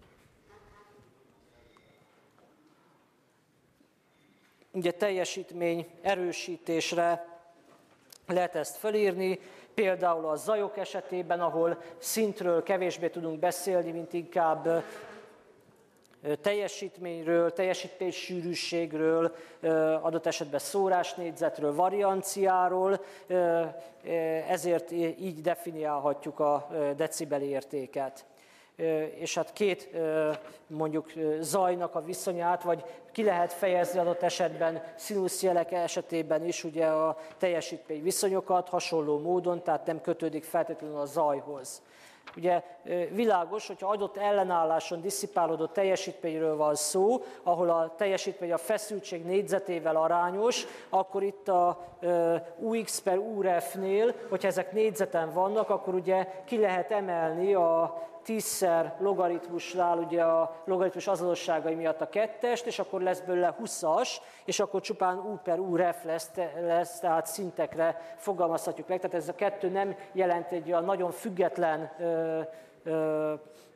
Ugye teljesítmény erősítésre lehet ezt felírni, például a zajok esetében, ahol szintről kevésbé tudunk beszélni, mint inkább teljesítményről, teljesítménysűrűségről, adott esetben szórásnégyzetről, varianciáról, ezért így definiálhatjuk a decibel értéket. És hát két mondjuk zajnak a viszonyát, vagy ki lehet fejezni adott esetben színuszjelek esetében is ugye a teljesítmény viszonyokat hasonló módon, tehát nem kötődik feltétlenül a zajhoz. Ugye világos, hogyha adott ellenálláson disszipálódott teljesítményről van szó, ahol a teljesítmény a feszültség négyzetével arányos, akkor itt a u x per u ref-nél, hogyha ezek négyzeten vannak, akkor ugye ki lehet emelni a tízszer logaritmusnál, ugye a logaritmus azonosságai miatt a kettest, és akkor lesz belőle húszas, és akkor csupán u per u ref lesz, lesz, tehát szintekre fogalmazhatjuk meg. Tehát ez a kettő nem jelent egy olyan nagyon független ö, ö,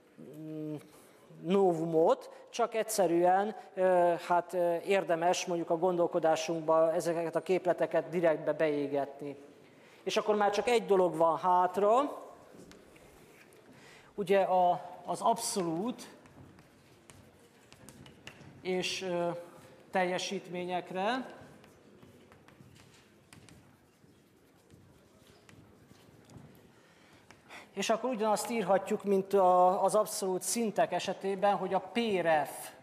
novumot, csak egyszerűen ö, hát érdemes mondjuk a gondolkodásunkba ezeket a képleteket direktbe beégetni. És akkor már csak egy dolog van hátra, ugye a, az abszolút és ö, teljesítményekre és akkor ugyanazt írhatjuk, mint a, az abszolút szintek esetében, hogy a pé ref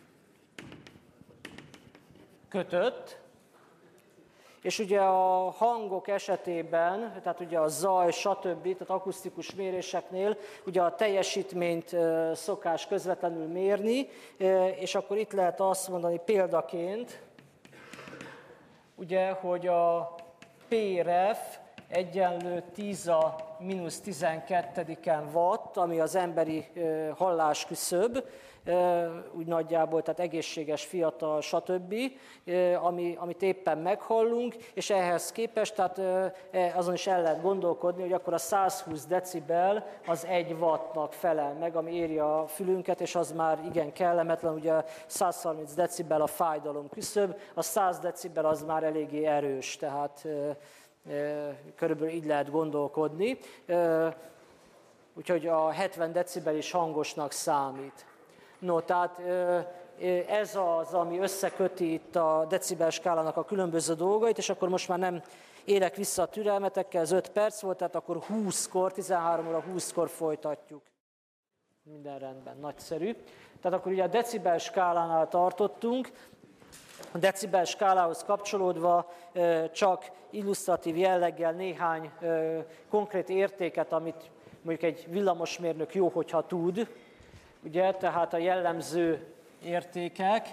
kötött, és ugye a hangok esetében, tehát ugye a zaj, stb., tehát akusztikus méréseknél ugye a teljesítményt szokás közvetlenül mérni, és akkor itt lehet azt mondani példaként, ugye, hogy a pé ref egyenlő tíz a mínusz tizenkettediken watt, ami az emberi hallásküszöb, úgy nagyjából, tehát egészséges, fiatal, stb., ami, amit éppen meghallunk, és ehhez képest, tehát azon is el lehet gondolkodni, hogy akkor a százhúsz decibel az egy wattnak felel meg, ami éri a fülünket, és az már igen kellemetlen, ugye százharminc decibel a fájdalom küszöb, a száz decibel az már eléggé erős, tehát körülbelül így lehet gondolkodni. Úgyhogy a hetven decibel is hangosnak számít. No, tehát ez az, ami összeköti itt a decibel skálának a különböző dolgait, és akkor most már nem élek vissza a türelmetekkel, ez öt perc volt, tehát akkor húszkor, tizenhárom óra húszkor folytatjuk. Minden rendben, nagyszerű. Tehát akkor ugye a decibel skálánál tartottunk. A decibel skálához kapcsolódva csak illusztratív jelleggel néhány konkrét értéket, amit mondjuk egy villamosmérnök jó, hogyha tud, ugye, tehát a jellemző értékek,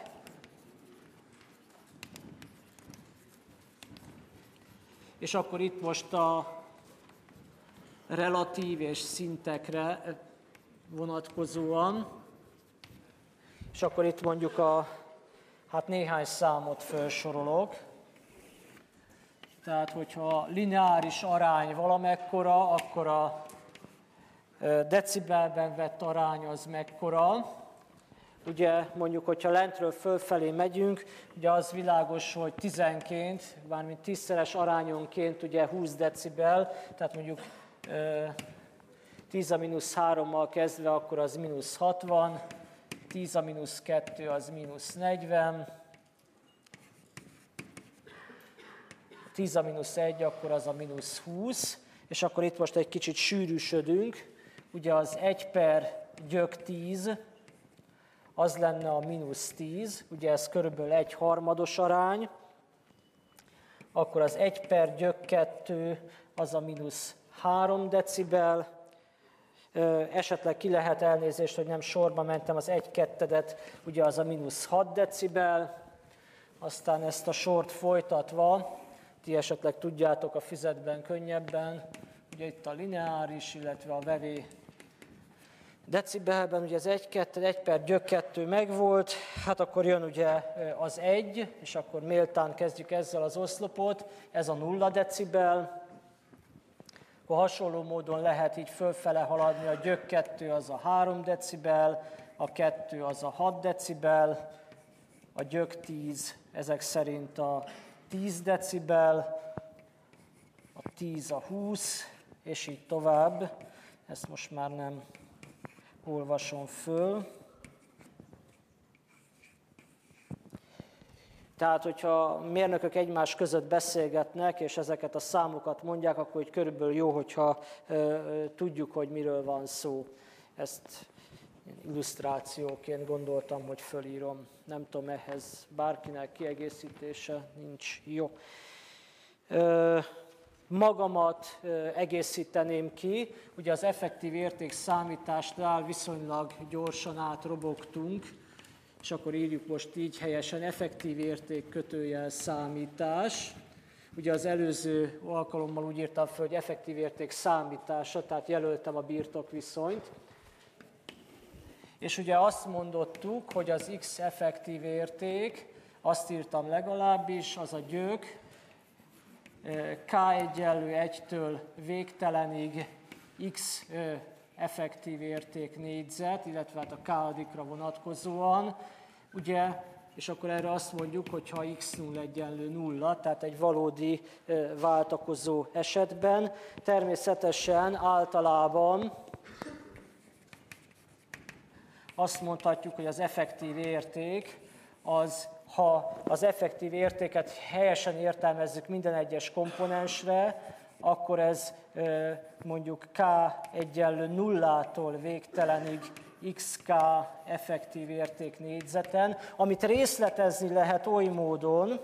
és akkor itt most a relatív és szintekre vonatkozóan, és akkor itt mondjuk a hát néhány számot felsorolok. Tehát, hogyha lineáris arány valamekkora, akkor a decibelben vett arány az mekkora. Ugye mondjuk, hogyha lentről fölfelé megyünk, ugye az világos, hogy tízenként, mármint tízszeres arányonként ugye húsz decibel, tehát mondjuk tíz a mínusz hárommal kezdve, akkor az mínusz hatvan, tíz a mínusz kettő az mínusz negyven, tíz a mínusz egy, akkor az a mínusz húsz, és akkor itt most egy kicsit sűrűsödünk, ugye az egy per gyök tíz, az lenne a mínusz tíz, ugye ez körülbelül egy harmados arány, akkor az egy per gyök kettő, az a mínusz három decibel, esetleg ki lehet elnézést, hogy nem sorba mentem, az egy kettedet, ugye az a mínusz hat decibel, aztán ezt a sort folytatva, ti esetleg tudjátok a füzetben könnyebben, ugye itt a lineáris, illetve a vevé decibelben, ugye az egy kettő, egy per gyök kettő megvolt, hát akkor jön ugye az egy, és akkor méltán kezdjük ezzel az oszlopot, ez a nulla decibel. Akkor hasonló módon lehet így fölfele haladni, a gyök kettő az a három decibel, a kettő az a hat decibel, a gyök tíz ezek szerint a tíz decibel, a tíz a húsz, és így tovább. Ezt most már nem olvasom föl. Tehát, hogyha mérnökök egymás között beszélgetnek, és ezeket a számokat mondják, akkor így körülbelül jó, hogyha ö, tudjuk, hogy miről van szó. Ezt illusztrációként gondoltam, hogy fölírom. Nem tudom, ehhez bárkinek kiegészítése nincs. Jó. Ö, magamat ö, egészíteném ki. Ugye az effektív érték számításnál viszonylag gyorsan átrobogtunk, és akkor írjuk most így helyesen, effektív érték kötőjel számítás. Ugye az előző alkalommal úgy írtam fel, hogy effektív érték számítása, tehát jelöltem a birtokviszonyt. És ugye azt mondottuk, hogy az x effektív érték, azt írtam legalábbis, az a gyök, k egyenlő egytől végtelenig x effektív érték négyzet, illetve hát a k-adikra vonatkozóan, ugye, és akkor erre azt mondjuk, hogy ha x null egyenlő nulla, tehát egy valódi váltakozó esetben, természetesen általában azt mondhatjuk, hogy az effektív érték az, ha az effektív értéket helyesen értelmezzük minden egyes komponensre, akkor ez mondjuk k egyenlő nullától végtelenig xk effektív érték négyzeten, amit részletezni lehet oly módon,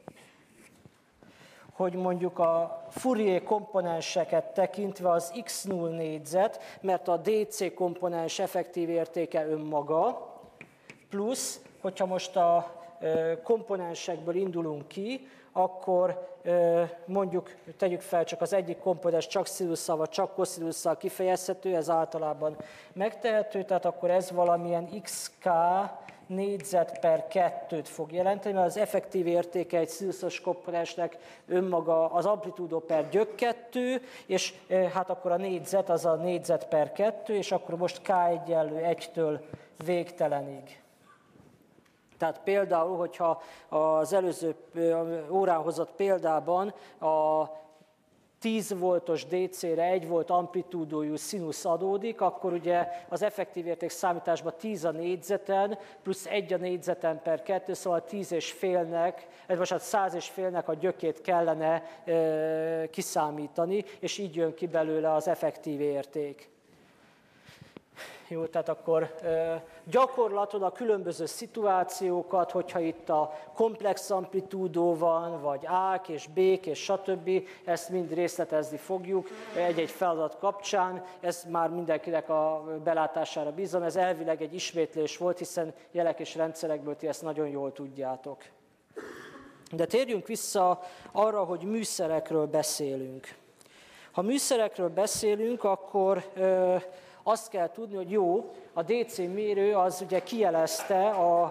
hogy mondjuk a Fourier komponenseket tekintve az x null négyzet, mert a dc komponens effektív értéke önmaga, plusz, hogyha most a komponensekből indulunk ki, akkor mondjuk tegyük fel, csak az egyik komponens csak szinusszal vagy csak koszinusszal kifejezhető, ez általában megtehető, tehát akkor ez valamilyen xk négyzet per kettőt fog jelenteni, mert az effektív értéke egy szinuszos komponensnek önmaga az amplitúdó per gyök kettő, és hát akkor a négyzet az a négyzet per kettő, és akkor most k egyenlő egytől végtelenig. Tehát például, hogyha az előző órán hozott példában a tíz voltos dé-re egy volt amplitúdójú színusz adódik, akkor ugye az effektív érték számításban tíz a négyzeten, plusz egy a négyzeten per kettő, szóval tíz és félnek, most hát száz és félnek a gyökét kellene e, kiszámítani, és így jön ki belőle az effektív érték. Jó, tehát akkor gyakorlaton a különböző szituációkat, hogyha itt a komplex amplitúdó van, vagy A-k és B-k és stb., ezt mind részletezni fogjuk egy-egy feladat kapcsán. Ez már mindenkinek a belátására bízom. Ez elvileg egy ismétlés volt, hiszen jelek és rendszerekből ti ezt nagyon jól tudjátok. De térjünk vissza arra, hogy műszerekről beszélünk. Ha műszerekről beszélünk, akkor azt kell tudni, hogy jó, a dé cé mérő az ugye kijelezte a,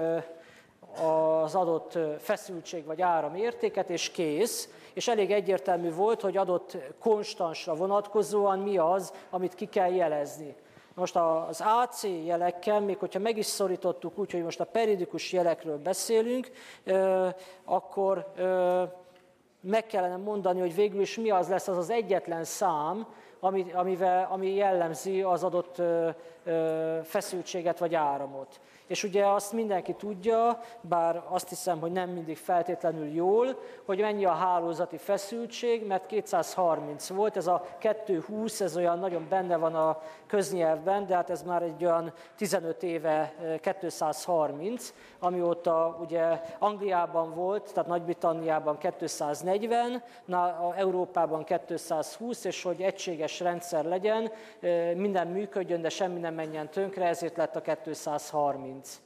az adott feszültség vagy áramértéket, és kész, és elég egyértelmű volt, hogy adott konstansra vonatkozóan mi az, amit ki kell jelezni. Most az á cé jelekkel, még hogyha meg is szorítottuk úgy, hogy most a periodikus jelekről beszélünk, akkor meg kellene mondani, hogy végül is mi az lesz az az egyetlen szám, Ami, amivel, ami jellemzi az adott ö, ö, feszültséget vagy áramot. És ugye azt mindenki tudja, bár azt hiszem, hogy nem mindig feltétlenül jól, hogy mennyi a hálózati feszültség, mert kétszázharminc volt, ez a kétszázhúsz, ez olyan nagyon benne van a köznyelvben, de hát ez már egy olyan tizenöt éve kétszázharminc, amióta ugye Angliában volt, tehát Nagy-Britanniában kétszáznegyven, Európában kétszázhúsz, és hogy egységes rendszer legyen, minden működjön, de semmi nem menjen tönkre, ezért lett a kétszázharminc.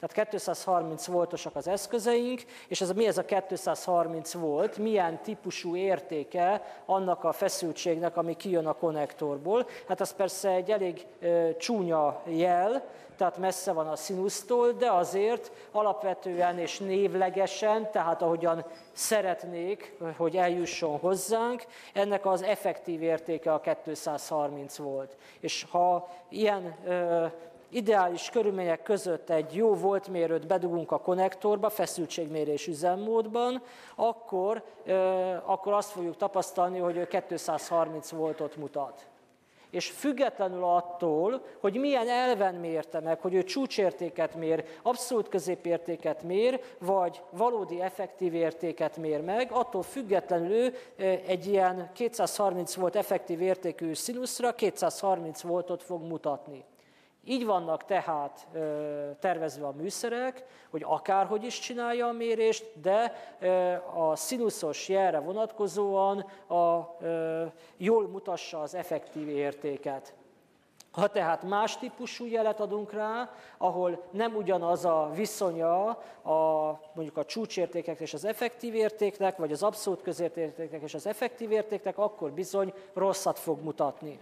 Tehát kétszázharminc voltosak az eszközeink, és ez a, mi ez a kétszázharminc volt, milyen típusú értéke annak a feszültségnek, ami kijön a konnektorból. Hát az persze egy elég e, csúnya jel, tehát messze van a színusztól, de azért alapvetően és névlegesen, tehát ahogyan szeretnék, hogy eljusson hozzánk, ennek az effektív értéke a kétszázharminc volt. És ha ilyen e, ideális körülmények között egy jó voltmérőt bedugunk a konnektorba, feszültségmérés üzemmódban, akkor, euh, akkor azt fogjuk tapasztalni, hogy ő kétszázharminc voltot mutat. És függetlenül attól, hogy milyen elven mérte meg, hogy ő csúcsértéket mér, abszolút középértéket mér, vagy valódi effektív értéket mér meg, attól függetlenül ő egy ilyen kétszázharminc volt effektív értékű színuszra kétszázharminc voltot fog mutatni. Így vannak tehát tervezve a műszerek, hogy akárhogy is csinálja a mérést, de a színuszos jelre vonatkozóan a, jól mutassa az effektív értéket. Ha tehát más típusú jelet adunk rá, ahol nem ugyanaz a viszonya a, mondjuk a csúcsértékek és az effektív értéknek, vagy az abszolút közértéknek és az effektív értéknek, akkor bizony rosszat fog mutatni.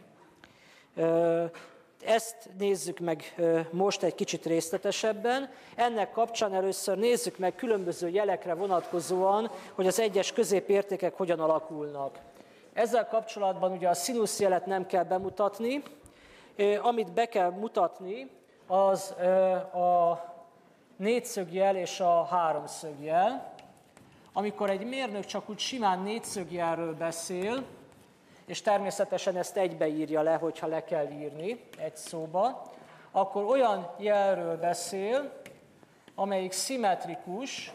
Ezt nézzük meg most egy kicsit részletesebben. Ennek kapcsán először nézzük meg különböző jelekre vonatkozóan, hogy az egyes középértékek hogyan alakulnak. Ezzel kapcsolatban ugye a színuszjelet nem kell bemutatni. Amit be kell mutatni, az a négyszögjel és a háromszögjel. Amikor egy mérnök csak úgy simán négyszögjelről beszél, és természetesen ezt egybeírja le, hogyha le kell írni egy szóba, akkor olyan jelről beszél, amelyik szimmetrikus,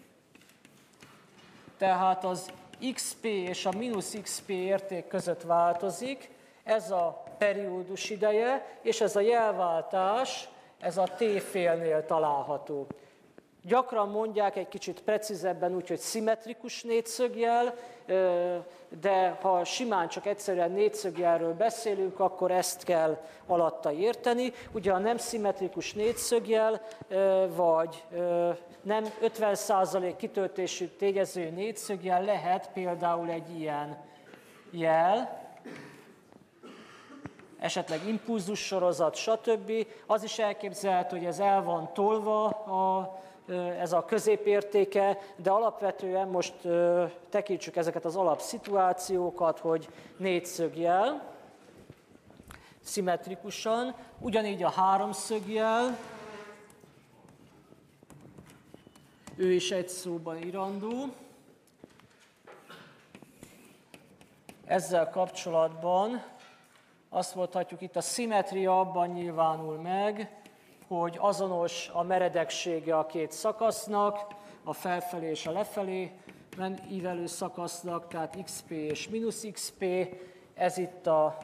tehát az xp és a mínusz xp érték között változik, ez a periódus ideje, és ez a jelváltás, ez a t félnél található. Gyakran mondják egy kicsit precízebben úgy, hogy szimmetrikus négyszögjel, de ha simán csak egyszerűen négyszögjelről beszélünk, akkor ezt kell alatta érteni. Ugye a nem szimmetrikus négyszögjel, vagy nem ötven százalék kitöltésű tényező négyszögjel lehet például egy ilyen jel, esetleg impulzussorozat, stb. Az is elképzelhető, hogy ez el van tolva, a, ez a középértéke, de alapvetően most tekintsük ezeket az alapszituációkat, hogy négyszögjel, szimmetrikusan, ugyanígy a háromszögjel, ő is egy szóban írandó. Ezzel kapcsolatban azt mondhatjuk, itt a szimmetria abban nyilvánul meg, hogy azonos a meredeksége a két szakasznak, a felfelé és a lefelé ívelő szakasznak, tehát xp és mínusz xp, ez itt a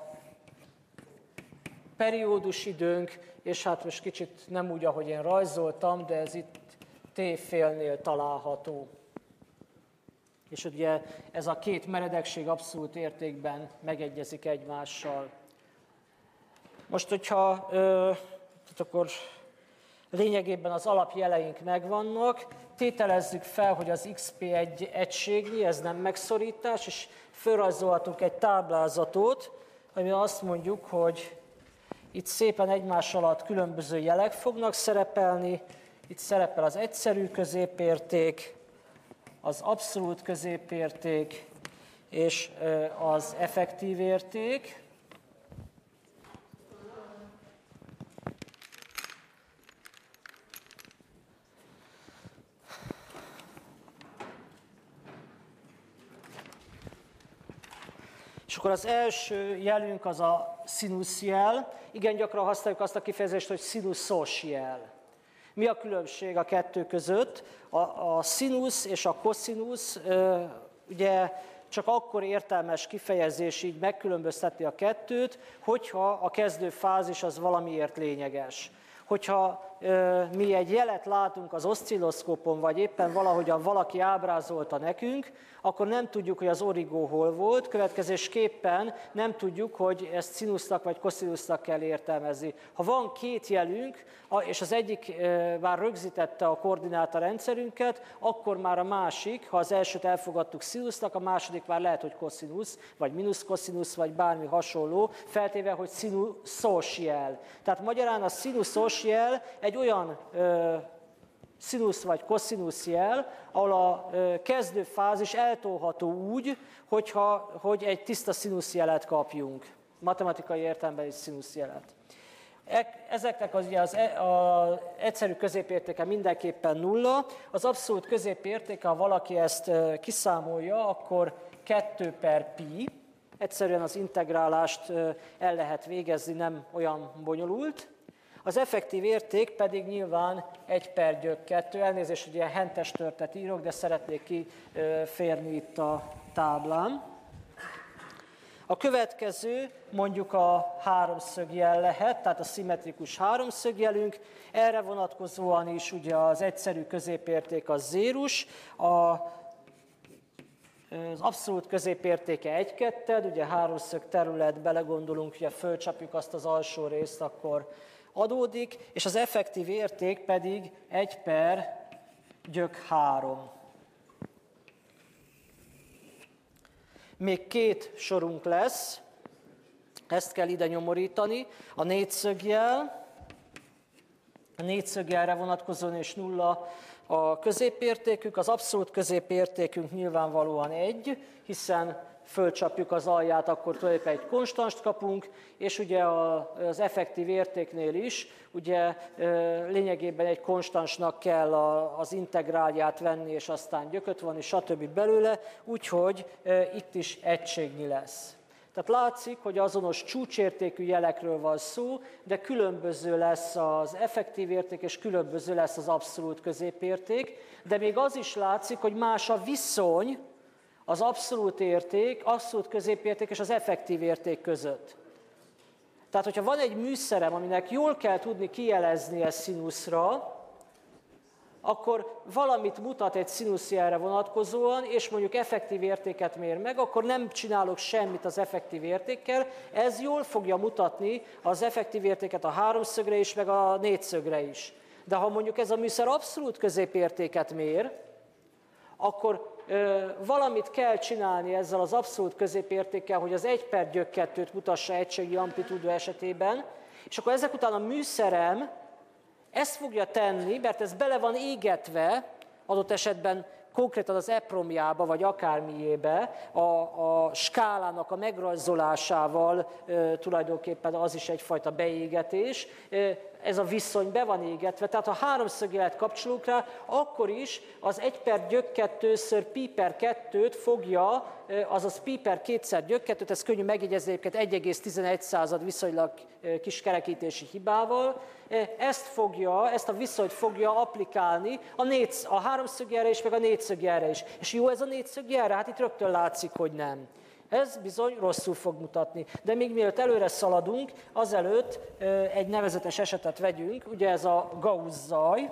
periódus időnk, és hát most kicsit nem úgy, ahogy én rajzoltam, de ez itt t félnél található. És ugye ez a két meredekség abszolút értékben megegyezik egymással. Most, hogyha ö, akkor lényegében az alapjeleink megvannak, tételezzük fel, hogy az xp egy egységnyi, ez nem megszorítás, és felrajzolhatunk egy táblázatot, ami azt mondjuk, hogy itt szépen egymás alatt különböző jelek fognak szerepelni, itt szerepel az egyszerű középérték, az abszolút középérték és az effektív érték. És akkor az első jelünk az a színuszjel. Igen, gyakran használjuk azt a kifejezést, hogy színuszos jel. Mi a különbség a kettő között? A, a színusz és a koszinusz ugye csak akkor értelmes kifejezés így megkülönböztetni a kettőt, hogyha a kezdő fázis az valamiért lényeges. Hogyha mi egy jelet látunk az oszcilloszkópon, vagy éppen valahogyan valaki ábrázolta nekünk, akkor nem tudjuk, hogy az origó hol volt, következésképpen nem tudjuk, hogy ezt színusznak vagy koszinusznak kell értelmezni. Ha van két jelünk, és az egyik már rögzítette a koordináta rendszerünket, akkor már a másik, ha az elsőt elfogadtuk színusznak, a második már lehet, hogy koszinusz, vagy mínusz koszinusz, vagy bármi hasonló, feltéve, hogy színuszos jel. Tehát magyarán a színuszos jel egy olyan ö, színusz vagy koszinusz jel, ahol a ö, kezdő fázis eltolható úgy, hogyha, hogy egy tiszta színuszjelet kapjunk. Matematikai értelemben is színuszjelet. Ezeknek az, az, az egyszerű középértéke mindenképpen nulla. Az abszolút középértéke, ha valaki ezt kiszámolja, akkor kettő per pi. Egyszerűen az integrálást el lehet végezni, nem olyan bonyolult. Az effektív érték pedig nyilván egy per gyök kettő. Elnézést, hogy ilyen hentes törtet írok, de szeretnék kiférni itt a táblán. A következő mondjuk a háromszögjel lehet, tehát a szimmetrikus háromszögjelünk. Erre vonatkozóan is ugye az egyszerű középérték az zérus, a, az abszolút középértéke egy kettő, ugye háromszög terület, belegondolunk, ugye fölcsapjuk azt az alsó részt, akkor adódik, és az effektív érték pedig egy per gyök három. Még két sorunk lesz, ezt kell ide nyomorítani, a négyszögjel, a négyszögjelre vonatkozóan és nulla a középértékük, az abszolút középértékünk nyilvánvalóan egy, hiszen fölcsapjuk az alját, akkor tulajdonképpen egy konstanst kapunk, és ugye az effektív értéknél is, ugye lényegében egy konstansnak kell az integrálját venni, és aztán gyököt vonni, stb. Belőle, úgyhogy itt is egységnyi lesz. Tehát látszik, hogy azonos csúcsértékű jelekről van szó, de különböző lesz az effektív érték, és különböző lesz az abszolút középérték, de még az is látszik, hogy más a viszony az abszolút érték, abszolút középérték és az effektív érték között. Tehát, hogyha van egy műszerem, aminek jól kell tudni kijeleznie színuszra, akkor valamit mutat egy színuszjelre vonatkozóan, és mondjuk effektív értéket mér meg, akkor nem csinálok semmit az effektív értékkel, ez jól fogja mutatni az effektív értéket a háromszögre is, meg a négyszögre is. De ha mondjuk ez a műszer abszolút középértéket mér, akkor ö, valamit kell csinálni ezzel az abszolút középértékkel, hogy az egy per gyök kettőt mutassa egységi amplitúdó esetében, és akkor ezek után a műszerem ezt fogja tenni, mert ez bele van égetve, adott esetben konkrétan az epromjába, vagy akármiébe, a, a skálának a megrajzolásával e, tulajdonképpen az is egyfajta beégetés. E, ez a viszony be van égetve, tehát ha háromszögjelet kapcsolunk rá, akkor is az egy per gyök kettőször pi per kettőt fogja, azaz pi per kétszer gyök kettőt, ez könnyű megjegyezni egyébként egy egész tizenegy század viszonylag kis kerekítési hibával, ezt fogja, ezt a viszonyt fogja applikálni a, négy, a háromszögjelre is, meg a négyszögjelre is. És jó ez a négyszögjelre? Hát itt rögtön látszik, hogy nem. Ez bizony rosszul fog mutatni. De még mielőtt előre szaladunk, azelőtt egy nevezetes esetet vegyünk, ugye ez a Gauss-zaj,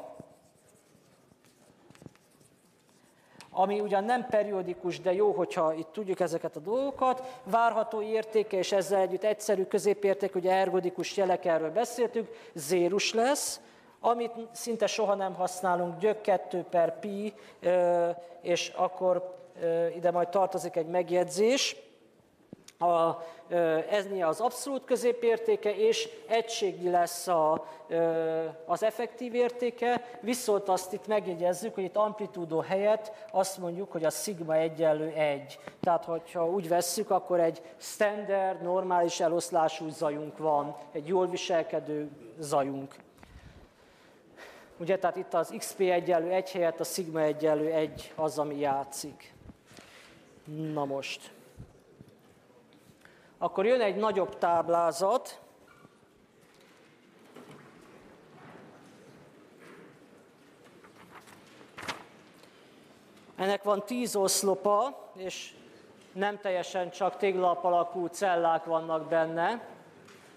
ami ugyan nem periódikus, de jó, hogyha itt tudjuk ezeket a dolgokat. Várható értéke, és ezzel együtt egyszerű középérték, ugye ergodikus jelek, erről beszéltünk, zérus lesz, amit szinte soha nem használunk, gyök kettő per pi, és akkor ide majd tartozik egy megjegyzés. A, eznél az abszolút középértéke, és egységnyi lesz a, az effektív értéke, viszont azt itt megjegyezzük, hogy itt amplitúdó helyett azt mondjuk, hogy a szigma egyenlő egy. Tehát, hogyha úgy vesszük, akkor egy standard, normális eloszlású zajunk van, egy jól viselkedő zajunk. Ugye, tehát itt az xp egyenlő egy helyett a szigma egyenlő egy az, ami játszik. Na most. Akkor jön egy nagyobb táblázat. Ennek van tíz oszlopa, és nem teljesen csak téglalap alakú cellák vannak benne.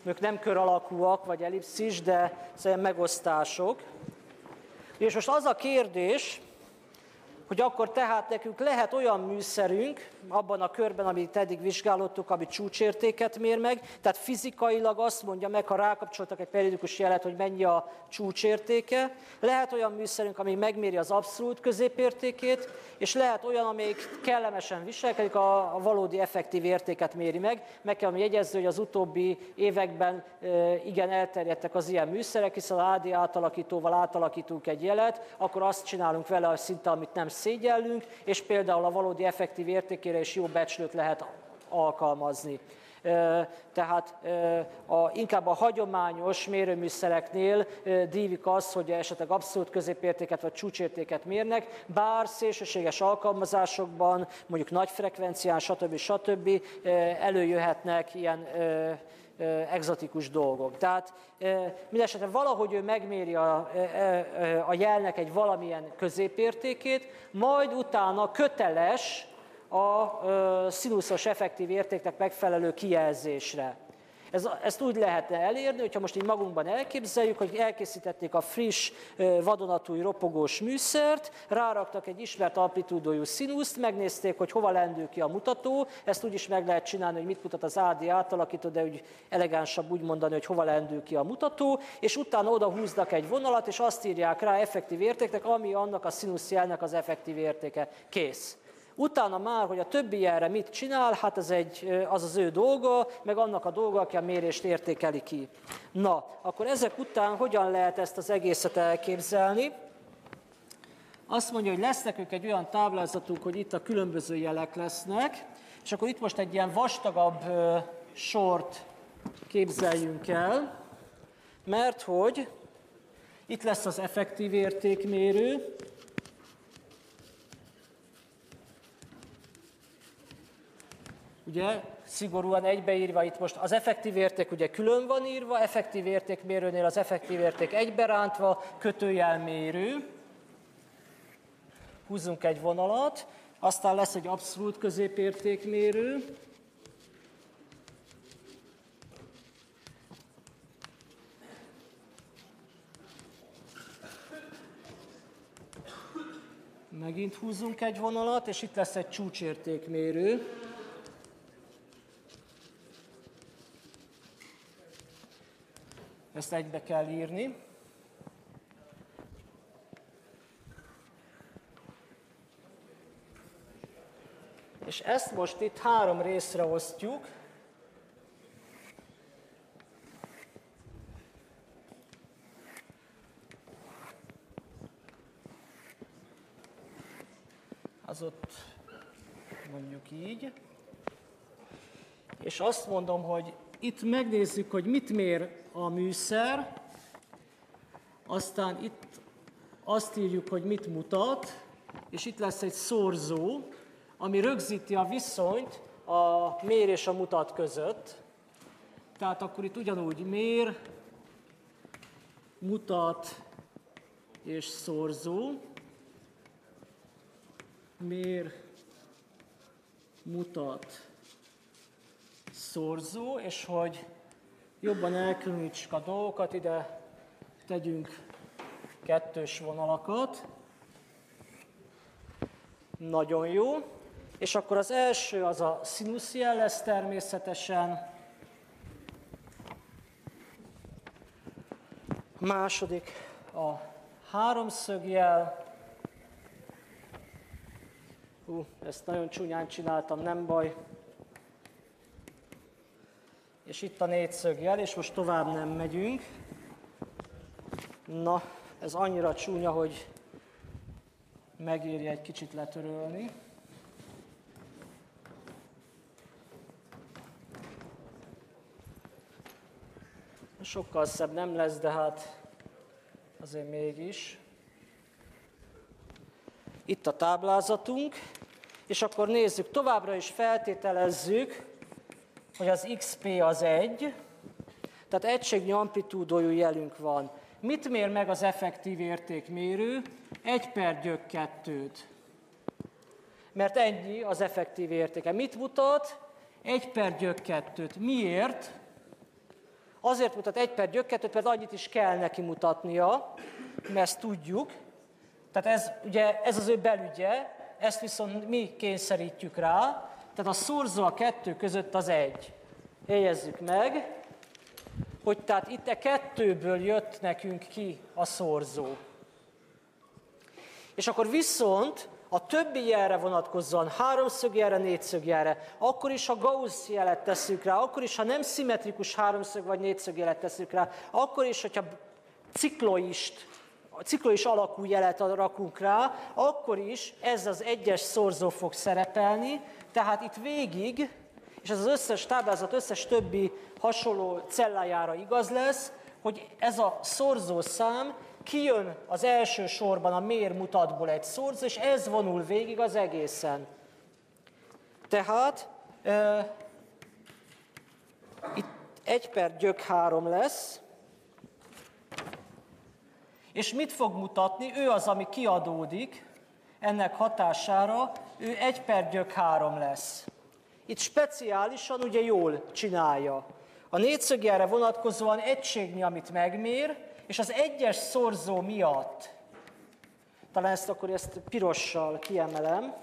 ők nem kör alakúak, vagy ellipszis, de szóval megosztások. És most az a kérdés, hogy akkor tehát nekünk lehet olyan műszerünk, abban a körben, amit eddig vizsgálottuk, ami csúcsértéket mér meg, tehát fizikailag azt mondja meg, ha rákapcsoltak egy periódikus jelet, hogy mennyi a csúcsértéke, lehet olyan műszerünk, ami megméri az abszolút középértékét, és lehet olyan, amelyik kellemesen viselkedik, a, a valódi effektív értéket méri meg. Meg kell jegyezni, hogy az utóbbi években e, igen elterjedtek az ilyen műszerek, hiszen az á dé átalakítóval átalakítunk egy jelet, akkor azt csinálunk vele szinte, amit nem szégyellünk, és például a valódi effektív értékére is jó becslőt lehet alkalmazni. Tehát a, inkább a hagyományos mérőműszereknél dívik az, hogy esetleg abszolút középértéket vagy csúcsértéket mérnek, bár szélsőséges alkalmazásokban, mondjuk nagy frekvencián, stb. stb. Előjöhetnek ilyen egzotikus dolgok. Tehát mindesetre valahogy ő megméri a, a jelnek egy valamilyen középértékét, majd utána köteles a színuszos effektív értéknek megfelelő kijelzésre. Ez, ezt úgy lehetne elérni, hogyha most így magunkban elképzeljük, hogy elkészítették a friss, vadonatúj, ropogós műszert, ráraktak egy ismert amplitúdójú színuszt, megnézték, hogy hova lendül ki a mutató, ezt úgy is meg lehet csinálni, hogy mit mutat az á dé átalakító, de úgy elegánsabb úgy mondani, hogy hova lendül ki a mutató, és utána oda húznak egy vonalat, és azt írják rá effektív értéknek, ami annak a színuszjelnek az effektív értéke. Kész. Utána már, hogy a többi jelre mit csinál, hát ez egy, az az ő dolga, meg annak a dolga, aki a mérést értékeli ki. Na, akkor ezek után hogyan lehet ezt az egészet elképzelni? Azt mondja, hogy lesz nekünk egy olyan táblázatunk, hogy itt a különböző jelek lesznek, és akkor itt most egy ilyen vastagabb sort képzeljünk el, mert hogy itt lesz az effektív értékmérő, ugye, szigorúan egybeírva, itt most az effektív érték ugye külön van írva, effektív értékmérőnél az effektív érték egyberántva, kötőjelmérő, húzzunk egy vonalat, aztán lesz egy abszolút középértékmérő, megint húzzunk egy vonalat, és itt lesz egy csúcsértékmérő. Ezt egybe kell írni. És ezt most itt három részre osztjuk. Az ott mondjuk így. És azt mondom, hogy itt megnézzük, hogy mit mér a műszer, aztán itt azt írjuk, hogy mit mutat, és itt lesz egy szorzó, ami rögzíti a viszonyt a mér és a mutat között. Tehát akkor itt ugyanúgy mér, mutat és szorzó. Mér, mutat, szorzó, és hogy jobban elkülönítsük a dolgokat, ide tegyünk kettős vonalakat. Nagyon jó. És akkor az első az a színuszjel lesz természetesen. A második a háromszögjel. Hú, ezt nagyon csúnyán csináltam, nem baj. És itt a négyszögjel, és most tovább nem megyünk. Na, ez annyira csúnya, hogy megéri egy kicsit letörölni. Sokkal szebb nem lesz, de hát azért mégis. Itt a táblázatunk, és akkor nézzük, továbbra is feltételezzük, hogy az iksz pé az egy, tehát egységnyi amplitúdójú jelünk van. Mit mér meg az effektív értékmérő? egy per gyök kettőt. Mert ennyi az effektív értéke. Mit mutat? egy per gyök kettőt. Miért? Azért mutat egy per gyök kettőt, mert annyit is kell neki mutatnia, mert ezt tudjuk. Tehát ez, ugye, ez az ő belügye, ezt viszont mi kényszerítjük rá. Tehát a szorzó a kettő között az egy. Jegyezzük meg, hogy tehát itt a kettőből jött nekünk ki a szorzó. És akkor viszont a többi jelre vonatkozóan, háromszögjelre, négyszögjelre, akkor is, ha Gauss jelet tesszük rá, akkor is, ha nem szimmetrikus háromszög vagy négyszögjelet tesszük rá, akkor is, hogyha cikloist, ciklois alakú jelet rakunk rá, akkor is ez az egyes szorzó fog szerepelni, tehát itt végig, és ez az összes táblázat összes többi hasonló cellájára igaz lesz, hogy ez a szorzószám kijön az első sorban a mérmutatból egy szorzó, és ez vonul végig az egészen. Tehát e, itt egy per gyök három lesz, és mit fog mutatni? Ő az, ami kiadódik ennek hatására, ő egy per gyök három lesz. Itt speciálisan ugye jól csinálja. A négyszögjelre vonatkozóan egységnyi, amit megmér, és az egyes szorzó miatt, talán ezt akkor ezt pirossal kiemelem,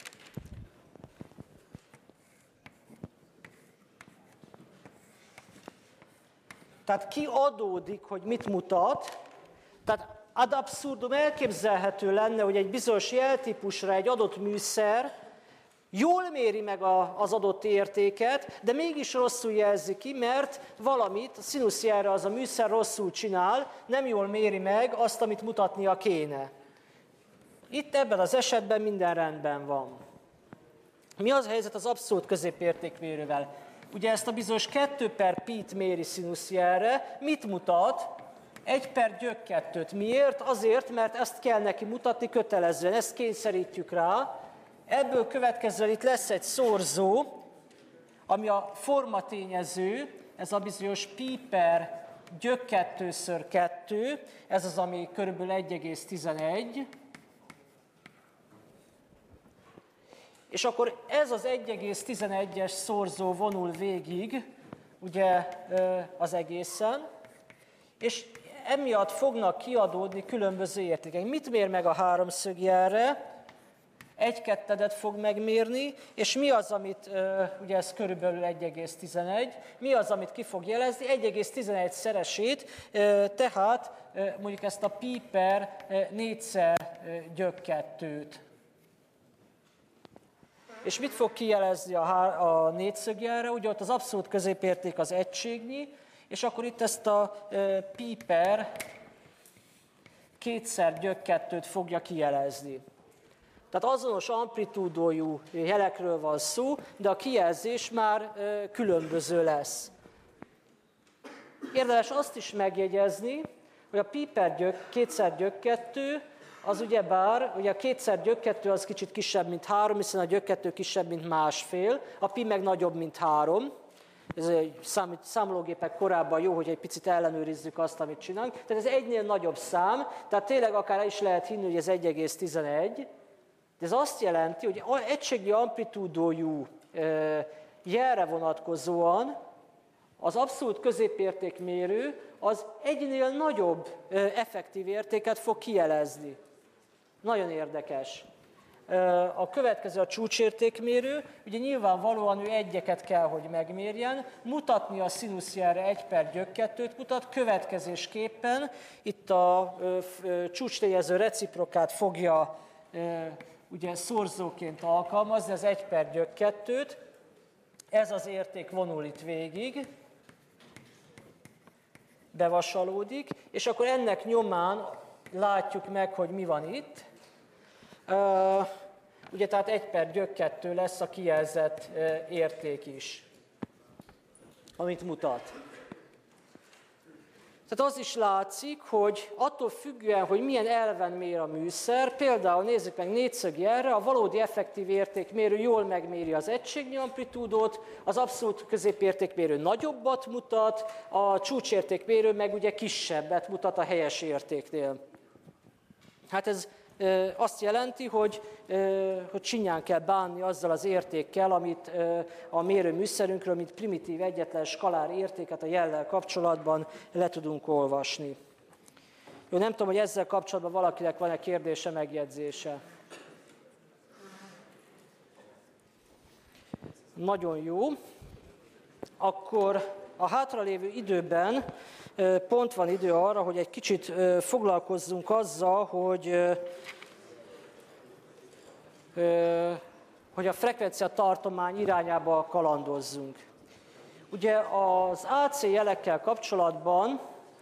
tehát kiadódik, hogy mit mutat, tehát ad absurdum elképzelhető lenne, hogy egy bizonyos jeltípusra egy adott műszer jól méri meg a, az adott értéket, de mégis rosszul jelzi ki, mert valamit, a színuszjelre az a műszer rosszul csinál, nem jól méri meg azt, amit mutatnia kéne. Itt ebben az esetben minden rendben van. Mi az a helyzet az abszolút középértékmérővel? Ugye ezt a bizonyos kettő per pi-t méri színuszjelre, mit mutat? egy per gyök kettőt. Miért? Azért, mert ezt kell neki mutatni kötelezően, ezt kényszerítjük rá. Ebből következően itt lesz egy szorzó, ami a formatényező, ez a bizonyos pi per gyök kettőször kettő, ez az, ami körülbelül egy egész tizenegy. És akkor ez az egy egész tizenegyes szorzó vonul végig, ugye az egészen, és emiatt fognak kiadódni különböző értékek. Mit mér meg a háromszögjelre? Egy kettedet fog megmérni, és mi az, amit, ugye ez körülbelül egy egész tizenegy, mi az, amit ki fog jelezni? egy egész tizenegy szeresét, tehát mondjuk ezt a pi per négyszer gyök kettőt. És mit fog kijelezni a, a négyszögjelre? Ugye ott az abszolút középérték az egységnyi, és akkor itt ezt a pi per kétszer gyök kettőt fogja kijelezni. Tehát azonos amplitúdójú jelekről van szó, de a kijelzés már különböző lesz. Érdemes azt is megjegyezni, hogy a pi per gyök, kétszer gyök kettő, az ugyebár, ugye a kétszer gyök kettő az kicsit kisebb, mint három, hiszen a gyök kettő kisebb, mint másfél, a pi meg nagyobb, mint három. Ez egy szám, számológépek korábban jó, hogy egy picit ellenőrizzük azt, amit csinálunk. Tehát ez egynél nagyobb szám, tehát tényleg akár is lehet hinni, hogy ez egy egész tizenegy. De ez azt jelenti, hogy egységnyi amplitúdójú jelre vonatkozóan az abszolút középértékmérő az egynél nagyobb effektív értéket fog kijelezni. Nagyon érdekes. A következő a csúcsértékmérő, ugye nyilvánvalóan ő egyeket kell, hogy megmérjen, mutatni a színuszjelre egy per gyök kettőt mutat, következésképpen itt a csúcstényező reciprokát fogja ugye szorzóként alkalmazni, az egy per gyök kettőt, ez az érték vonul itt végig, bevasalódik, és akkor ennek nyomán látjuk meg, hogy mi van itt. Uh, ugye tehát egy per gyök kettő lesz a kijelzett uh, érték is, amit mutat. Tehát az is látszik, hogy attól függően, hogy milyen elven mér a műszer, például nézzük meg négyszögjelre, a valódi effektív értékmérő jól megméri az egységnyi amplitúdót, az abszolút középértékmérő nagyobbat mutat, a csúcsértékmérő meg ugye kisebbet mutat a helyes értéknél. Hát ez azt jelenti, hogy, hogy csinyán kell bánni azzal az értékkel, amit a mérőműszerünkről, mint primitív egyetlen skalár értéket a jellel kapcsolatban le tudunk olvasni. Jó, nem tudom, hogy ezzel kapcsolatban valakinek van-e kérdése, megjegyzése. Nagyon jó. Akkor a hátralévő időben pont van idő arra, hogy egy kicsit foglalkozzunk azzal, hogy, hogy a frekvencia tartomány irányába kalandozzunk. Ugye az á cé jelekkel kapcsolatban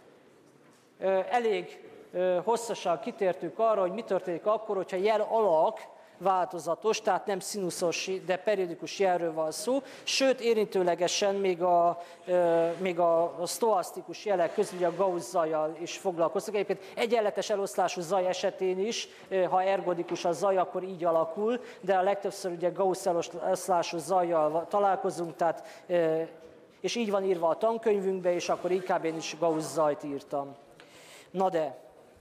elég hosszasan kitértünk arra, hogy mi történik akkor, hogyha jel alak változatos, tehát nem színuszos, de periódikus jelről van szó, sőt érintőlegesen még a, még a sztoasztikus jelek közül, ugye a Gauss-zajjal is foglalkoztak. Egyébként egyenletes eloszlású zaj esetén is, ha ergodikus a zaj, akkor így alakul, de a legtöbbször ugye Gauss eloszlású zajjal találkozunk, tehát, és így van írva a tankönyvünkbe, és akkor inkább én is Gauss-zajt írtam. Na de,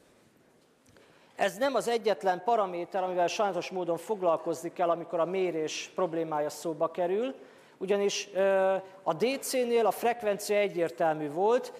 ez nem az egyetlen paraméter, amivel sajnálatos módon foglalkozni kell, amikor a mérés problémája szóba kerül, ugyanis a dé cé-nél a frekvencia egyértelmű volt,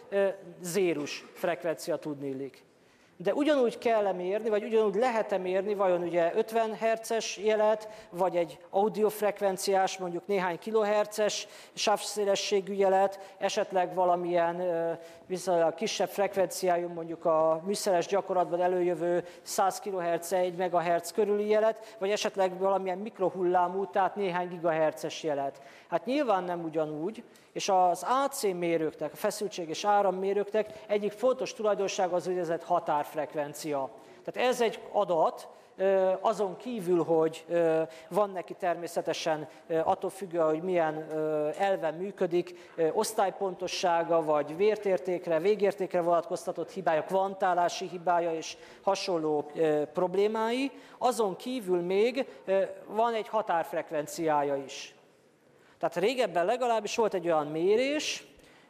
zérus frekvencia tudniillik. De ugyanúgy kell mérni, vagy ugyanúgy lehet-e mérni, vajon ugye ötven hertzes jelet, vagy egy audiofrekvenciás, mondjuk néhány kilohertzes sávszélességű jelet, esetleg valamilyen viszonylag kisebb frekvenciájú, mondjuk a műszeres gyakorlatban előjövő száz kilohertz, egy megahertz körüli jelet, vagy esetleg valamilyen mikrohullámú, tehát néhány gigahertzes jelet. Hát nyilván nem ugyanúgy, és az á cé mérőknek, a feszültség és árammérőknek egyik fontos tulajdonsága az úgynevezett határfrekvencia. Tehát ez egy adat, azon kívül, hogy van neki természetesen attól függően, hogy milyen elven működik, osztálypontossága, vagy vértértékre, végértékre vonatkoztatott hibája, kvantálási hibája és hasonló problémái, azon kívül még van egy határfrekvenciája is. Tehát régebben legalábbis volt egy olyan mérés,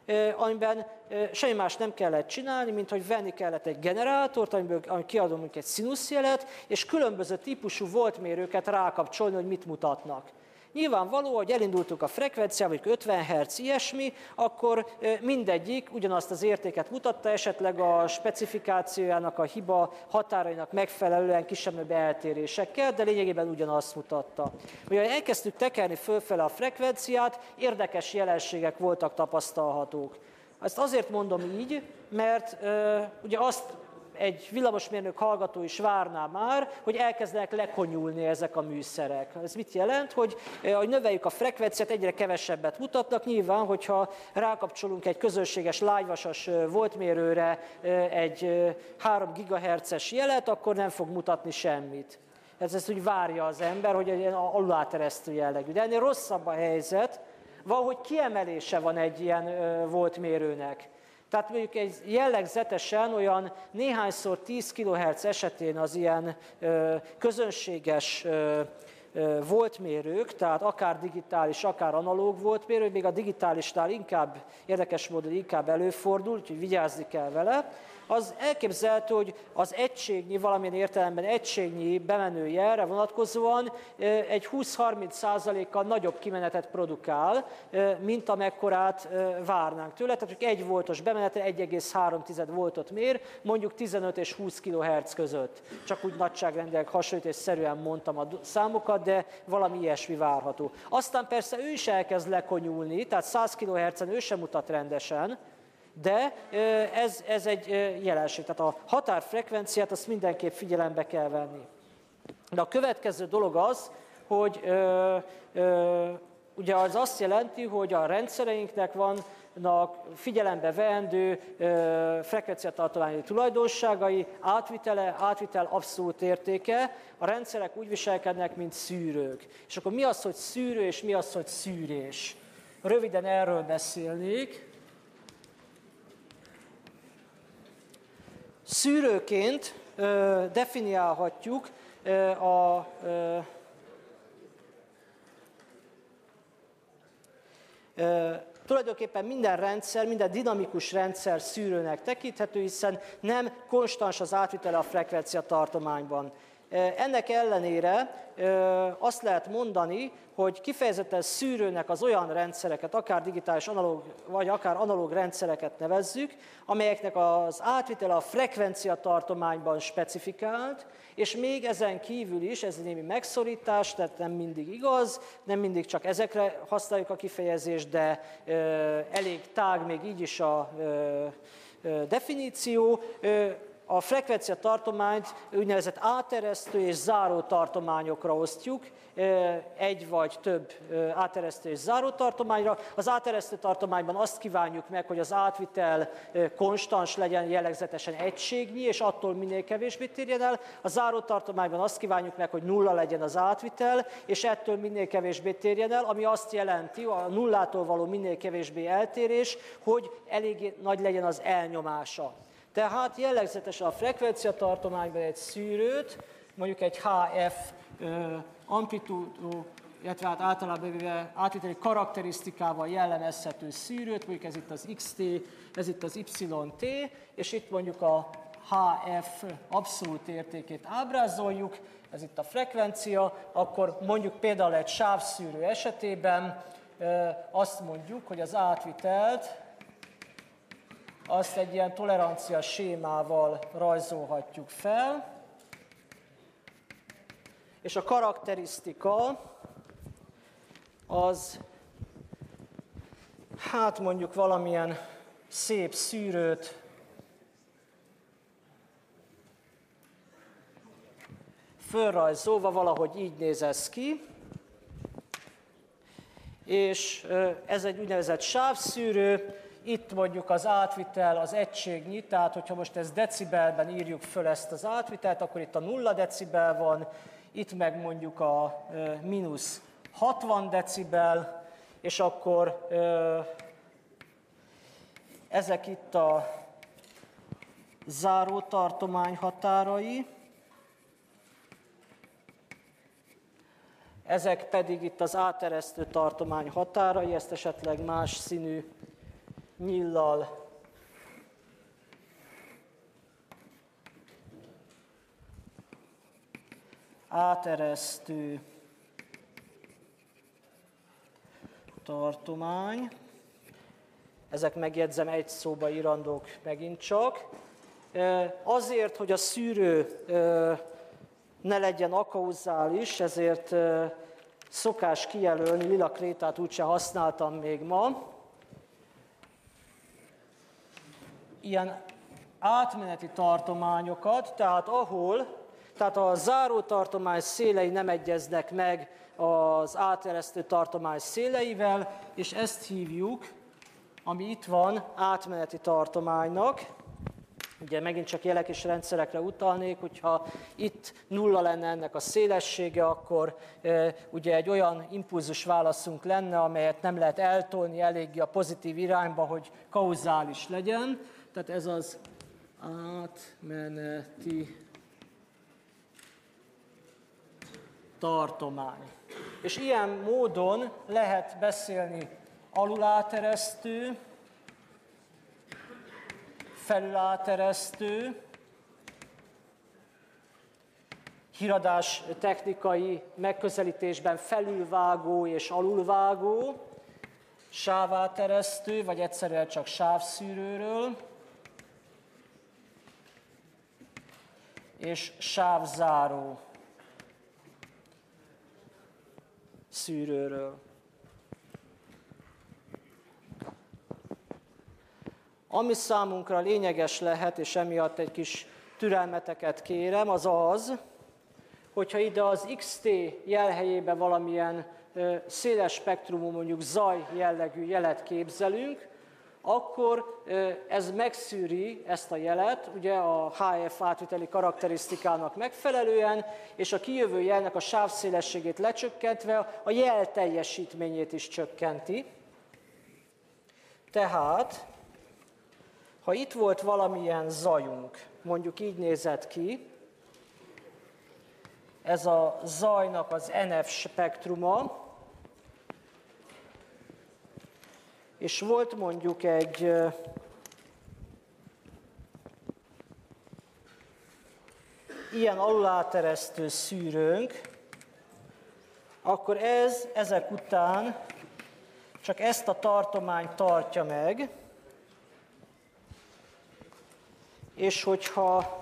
amiben semmi más nem kellett csinálni, mint hogy venni kellett egy generátort, amiből kiadunk egy színuszjelet, és különböző típusú voltmérőket rákapcsolni, hogy mit mutatnak. Nyilvánvaló, hogy elindultunk a frekvenciával, hogy ötven hertz ilyesmi, akkor mindegyik ugyanazt az értéket mutatta, esetleg a specifikációjának, a hiba határainak megfelelően kisebb eltérésekkel, de lényegében ugyanazt mutatta. Ugye elkezdtük tekerni fölfele a frekvenciát, érdekes jelenségek voltak tapasztalhatók. Ezt azért mondom így, mert ugye azt egy villamosmérnök hallgató is várná már, hogy elkezdenek lekonyulni ezek a műszerek. Ez mit jelent? Hogy, hogy növeljük a frekvenciát, egyre kevesebbet mutatnak. Nyilván, hogyha rákapcsolunk egy közönséges lágyvasas voltmérőre egy három gigahertzes jelet, akkor nem fog mutatni semmit. Ez ezt úgy várja az ember, hogy egy aluláteresztő jellegű. De ennél rosszabb a helyzet, valahogy kiemelése van egy ilyen voltmérőnek. Tehát mondjuk egy jellegzetesen olyan néhányszor tíz kilohertz esetén az ilyen ö, közönséges ö, ö, voltmérők, tehát akár digitális, akár analóg voltmérő, még a digitálisnál inkább, érdekes módon inkább előfordul, úgyhogy vigyázni kell vele, az elképzelhető, hogy az egységnyi, valamilyen értelemben egységnyi bemenő jelre vonatkozóan egy húsz-harminc százalékkal nagyobb kimenetet produkál, mint amekkorát várnánk tőle. Tehát, hogy egy voltos bemenetre egy egész három voltot mér, mondjuk tizenöt és húsz kilohertz között. Csak úgy nagyságrendileg hasonlítésszerűen mondtam a számokat, de valami ilyesmi várható. Aztán persze ő is elkezd lekonyulni, tehát száz kilohertzen ő sem mutat rendesen, de ez, ez egy jelenség. Tehát a határfrekvenciát azt mindenképp figyelembe kell venni. De a következő dolog az, hogy ö, ö, ugye az azt jelenti, hogy a rendszereinknek vannak figyelembe veendő frekvenciatartományi tulajdonságai, átvitele, átvitel abszolút értéke. A rendszerek úgy viselkednek, mint szűrők. És akkor mi az, hogy szűrő, és mi az, hogy szűrés? Röviden erről beszélnék. Szűrőként ö, definiálhatjuk ö, a ö, ö, tulajdonképpen minden rendszer, minden dinamikus rendszer szűrőnek tekinthető, hiszen nem konstans az átvitele a frekvenciatartományban. Ennek ellenére azt lehet mondani, hogy kifejezetten szűrőnek az olyan rendszereket, akár digitális analóg, vagy akár analóg rendszereket nevezzük, amelyeknek az átvitele a frekvencia tartományban specifikált, és még ezen kívül is, ez némi megszorítás, tehát nem mindig igaz, nem mindig csak ezekre használjuk a kifejezést, de elég tág még így is a definíció. A frekvencia tartományt úgynevezett áteresztő és záró tartományokra osztjuk, egy vagy több áteresztő és záró tartományra. Az áteresztő tartományban azt kívánjuk meg, hogy az átvitel konstans legyen, jellegzetesen egységnyi, és attól minél kevésbé térjen el. A záró tartományban azt kívánjuk meg, hogy nulla legyen az átvitel, és ettől minél kevésbé térjen el, ami azt jelenti, a nullától való minél kevésbé eltérés, hogy elég nagy legyen az elnyomása. Tehát jellegzetesen a frekvenciatartományban egy szűrőt, mondjuk egy há ef amplitúdú, illetve hát általában átviteli karakterisztikával jellemezhető szűrőt, mondjuk ez itt az iksz té, ez itt az ipszilon té, és itt mondjuk a há ef abszolút értékét ábrázoljuk, ez itt a frekvencia, akkor mondjuk például egy sávszűrő esetében azt mondjuk, hogy az átvitelt azt egy ilyen tolerancia sémával rajzolhatjuk fel, és a karakterisztika az, hát mondjuk valamilyen szép szűrőt fölrajzolva, valahogy így néz ez ki, és ez egy úgynevezett sávszűrő. Itt mondjuk az átvitel az egységnyi, tehát hogyha most ezt decibelben írjuk föl ezt az átvitelt, akkor itt a nulla decibel van, itt meg mondjuk a mínusz hatvan decibel, és akkor ezek itt a zárótartomány határai, ezek pedig itt az áteresztő tartomány határai, ezt esetleg más színű nyillal áteresztő tartomány. Ezek megjegyzem egy szóba írandók megint csak. Azért, hogy a szűrő ne legyen akauzális, ezért szokás kijelölni, lila krétát úgyse használtam még ma, ilyen átmeneti tartományokat, tehát ahol, tehát a záró tartomány szélei nem egyeznek meg az áteresztő tartomány széleivel, és ezt hívjuk, ami itt van, átmeneti tartománynak. Ugye megint csak jelek és rendszerekre utalnék, hogyha itt nulla lenne ennek a szélessége, akkor e, ugye egy olyan impulzus válaszunk lenne, amelyet nem lehet eltolni eléggé a pozitív irányba, hogy kauzális legyen. Tehát ez az átmeneti tartomány. És ilyen módon lehet beszélni aluláteresztő, felüláteresztő, híradás technikai megközelítésben felülvágó és alulvágó, sáváteresztő, vagy egyszerűen csak sávszűrőről, és sávzáró szűrőről. Ami számunkra lényeges lehet, és emiatt egy kis türelmeteket kérem, az az, hogyha ide az iksz té jelhelyébe valamilyen széles spektrumú, mondjuk zaj jellegű jelet képzelünk, akkor ez megszűri ezt a jelet, ugye a há ef átviteli karakterisztikának megfelelően, és a kijövő jelnek a sávszélességét lecsökkentve a jel teljesítményét is csökkenti. Tehát, ha itt volt valamilyen zajunk, mondjuk így nézett ki, ez a zajnak az en ef spektruma, és volt mondjuk egy ilyen aluláteresztő szűrőnk, akkor ez ezek után csak ezt a tartományt tartja meg, és hogyha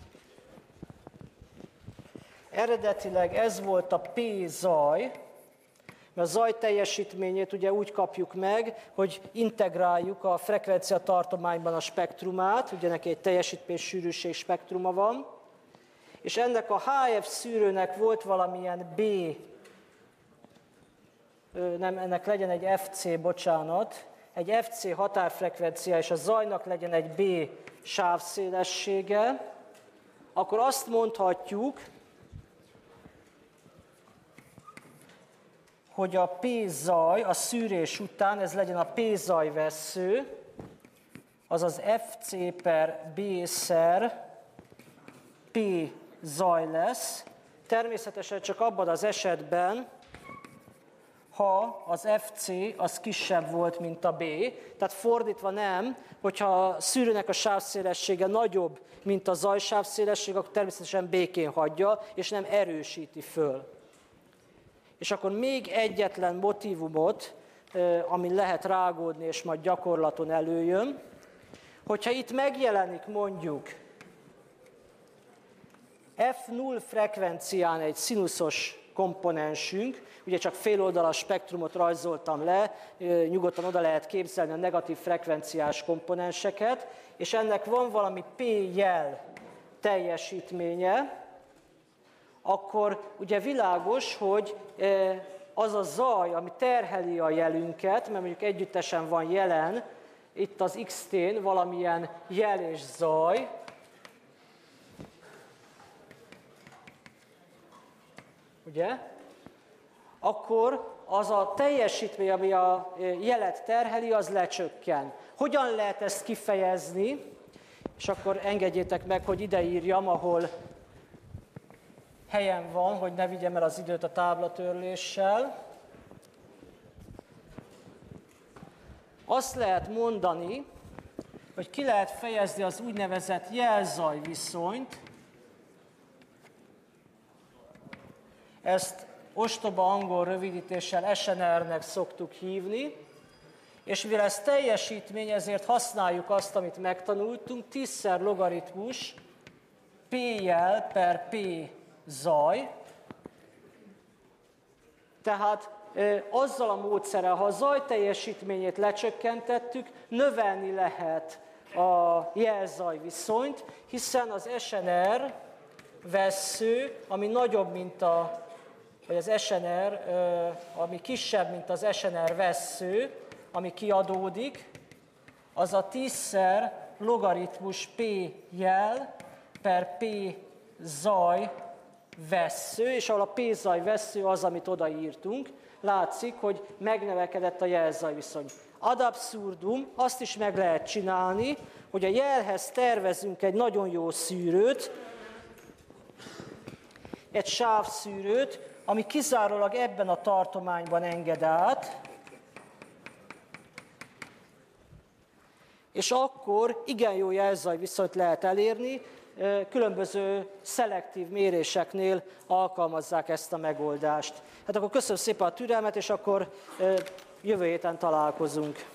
eredetileg ez volt a P zaj, mert a zaj teljesítményét ugye úgy kapjuk meg, hogy integráljuk a frekvencia tartományban a spektrumát, ugye neki egy teljesítmény-sűrűség spektruma van, és ennek a há ef szűrőnek volt valamilyen B, nem, ennek legyen egy ef cé, bocsánat, egy ef cé határfrekvencia, és a zajnak legyen egy B sávszélessége, akkor azt mondhatjuk, hogy a P zaj a szűrés után, ez legyen a P zaj vessző, az az ef cé per B szer P zaj lesz, természetesen csak abban az esetben, ha az ef cé az kisebb volt, mint a B, tehát fordítva nem, hogyha a szűrőnek a sávszélessége nagyobb, mint a zaj sávszélesség, akkor természetesen békén hagyja, és nem erősíti föl. És akkor még egyetlen motívumot, amin lehet rágódni, és majd gyakorlaton előjön, hogyha itt megjelenik mondjuk ef null frekvencián egy színuszos komponensünk, ugye csak féloldalas spektrumot rajzoltam le, nyugodtan oda lehet képzelni a negatív frekvenciás komponenseket, és ennek van valami P jel teljesítménye, akkor ugye világos, hogy az a zaj, ami terheli a jelünket, mert mondjuk együttesen van jelen, itt az iksz té-n valamilyen jel és zaj, ugye? Akkor az a teljesítmény, ami a jelet terheli, az lecsökken. Hogyan lehet ezt kifejezni? És akkor engedjétek meg, hogy ide írjam, ahol helyen van, hogy ne vigyem el az időt a táblatörléssel. Azt lehet mondani, hogy ki lehet fejezni az úgynevezett jelzaj viszonyt. Ezt ostoba angol rövidítéssel es en er-nek szoktuk hívni, és mivel ez teljesítmény, ezért használjuk azt, amit megtanultunk, tízszer logaritmus P jel per P zaj. Tehát e, azzal a módszerrel, ha a zaj teljesítményét lecsökkentettük, növelni lehet a jelzaj viszonyt, hiszen az es en er vessző, ami nagyobb, mint a vagy az es en er, ami kisebb, mint az es en er vessző, ami kiadódik, az a tízszer logaritmus P jel per P zaj vessző, és ahol a P zaj vessző az, amit odaírtunk, látszik, hogy megnövekedett a jelzaj viszony. Ad absurdum, azt is meg lehet csinálni, hogy a jelhez tervezünk egy nagyon jó szűrőt, egy sávszűrőt, ami kizárólag ebben a tartományban enged át, és akkor igen jó jelzaj viszonyt lehet elérni, különböző szelektív méréseknél alkalmazzák ezt a megoldást. Hát akkor köszönöm szépen a türelmet, és akkor jövő héten találkozunk.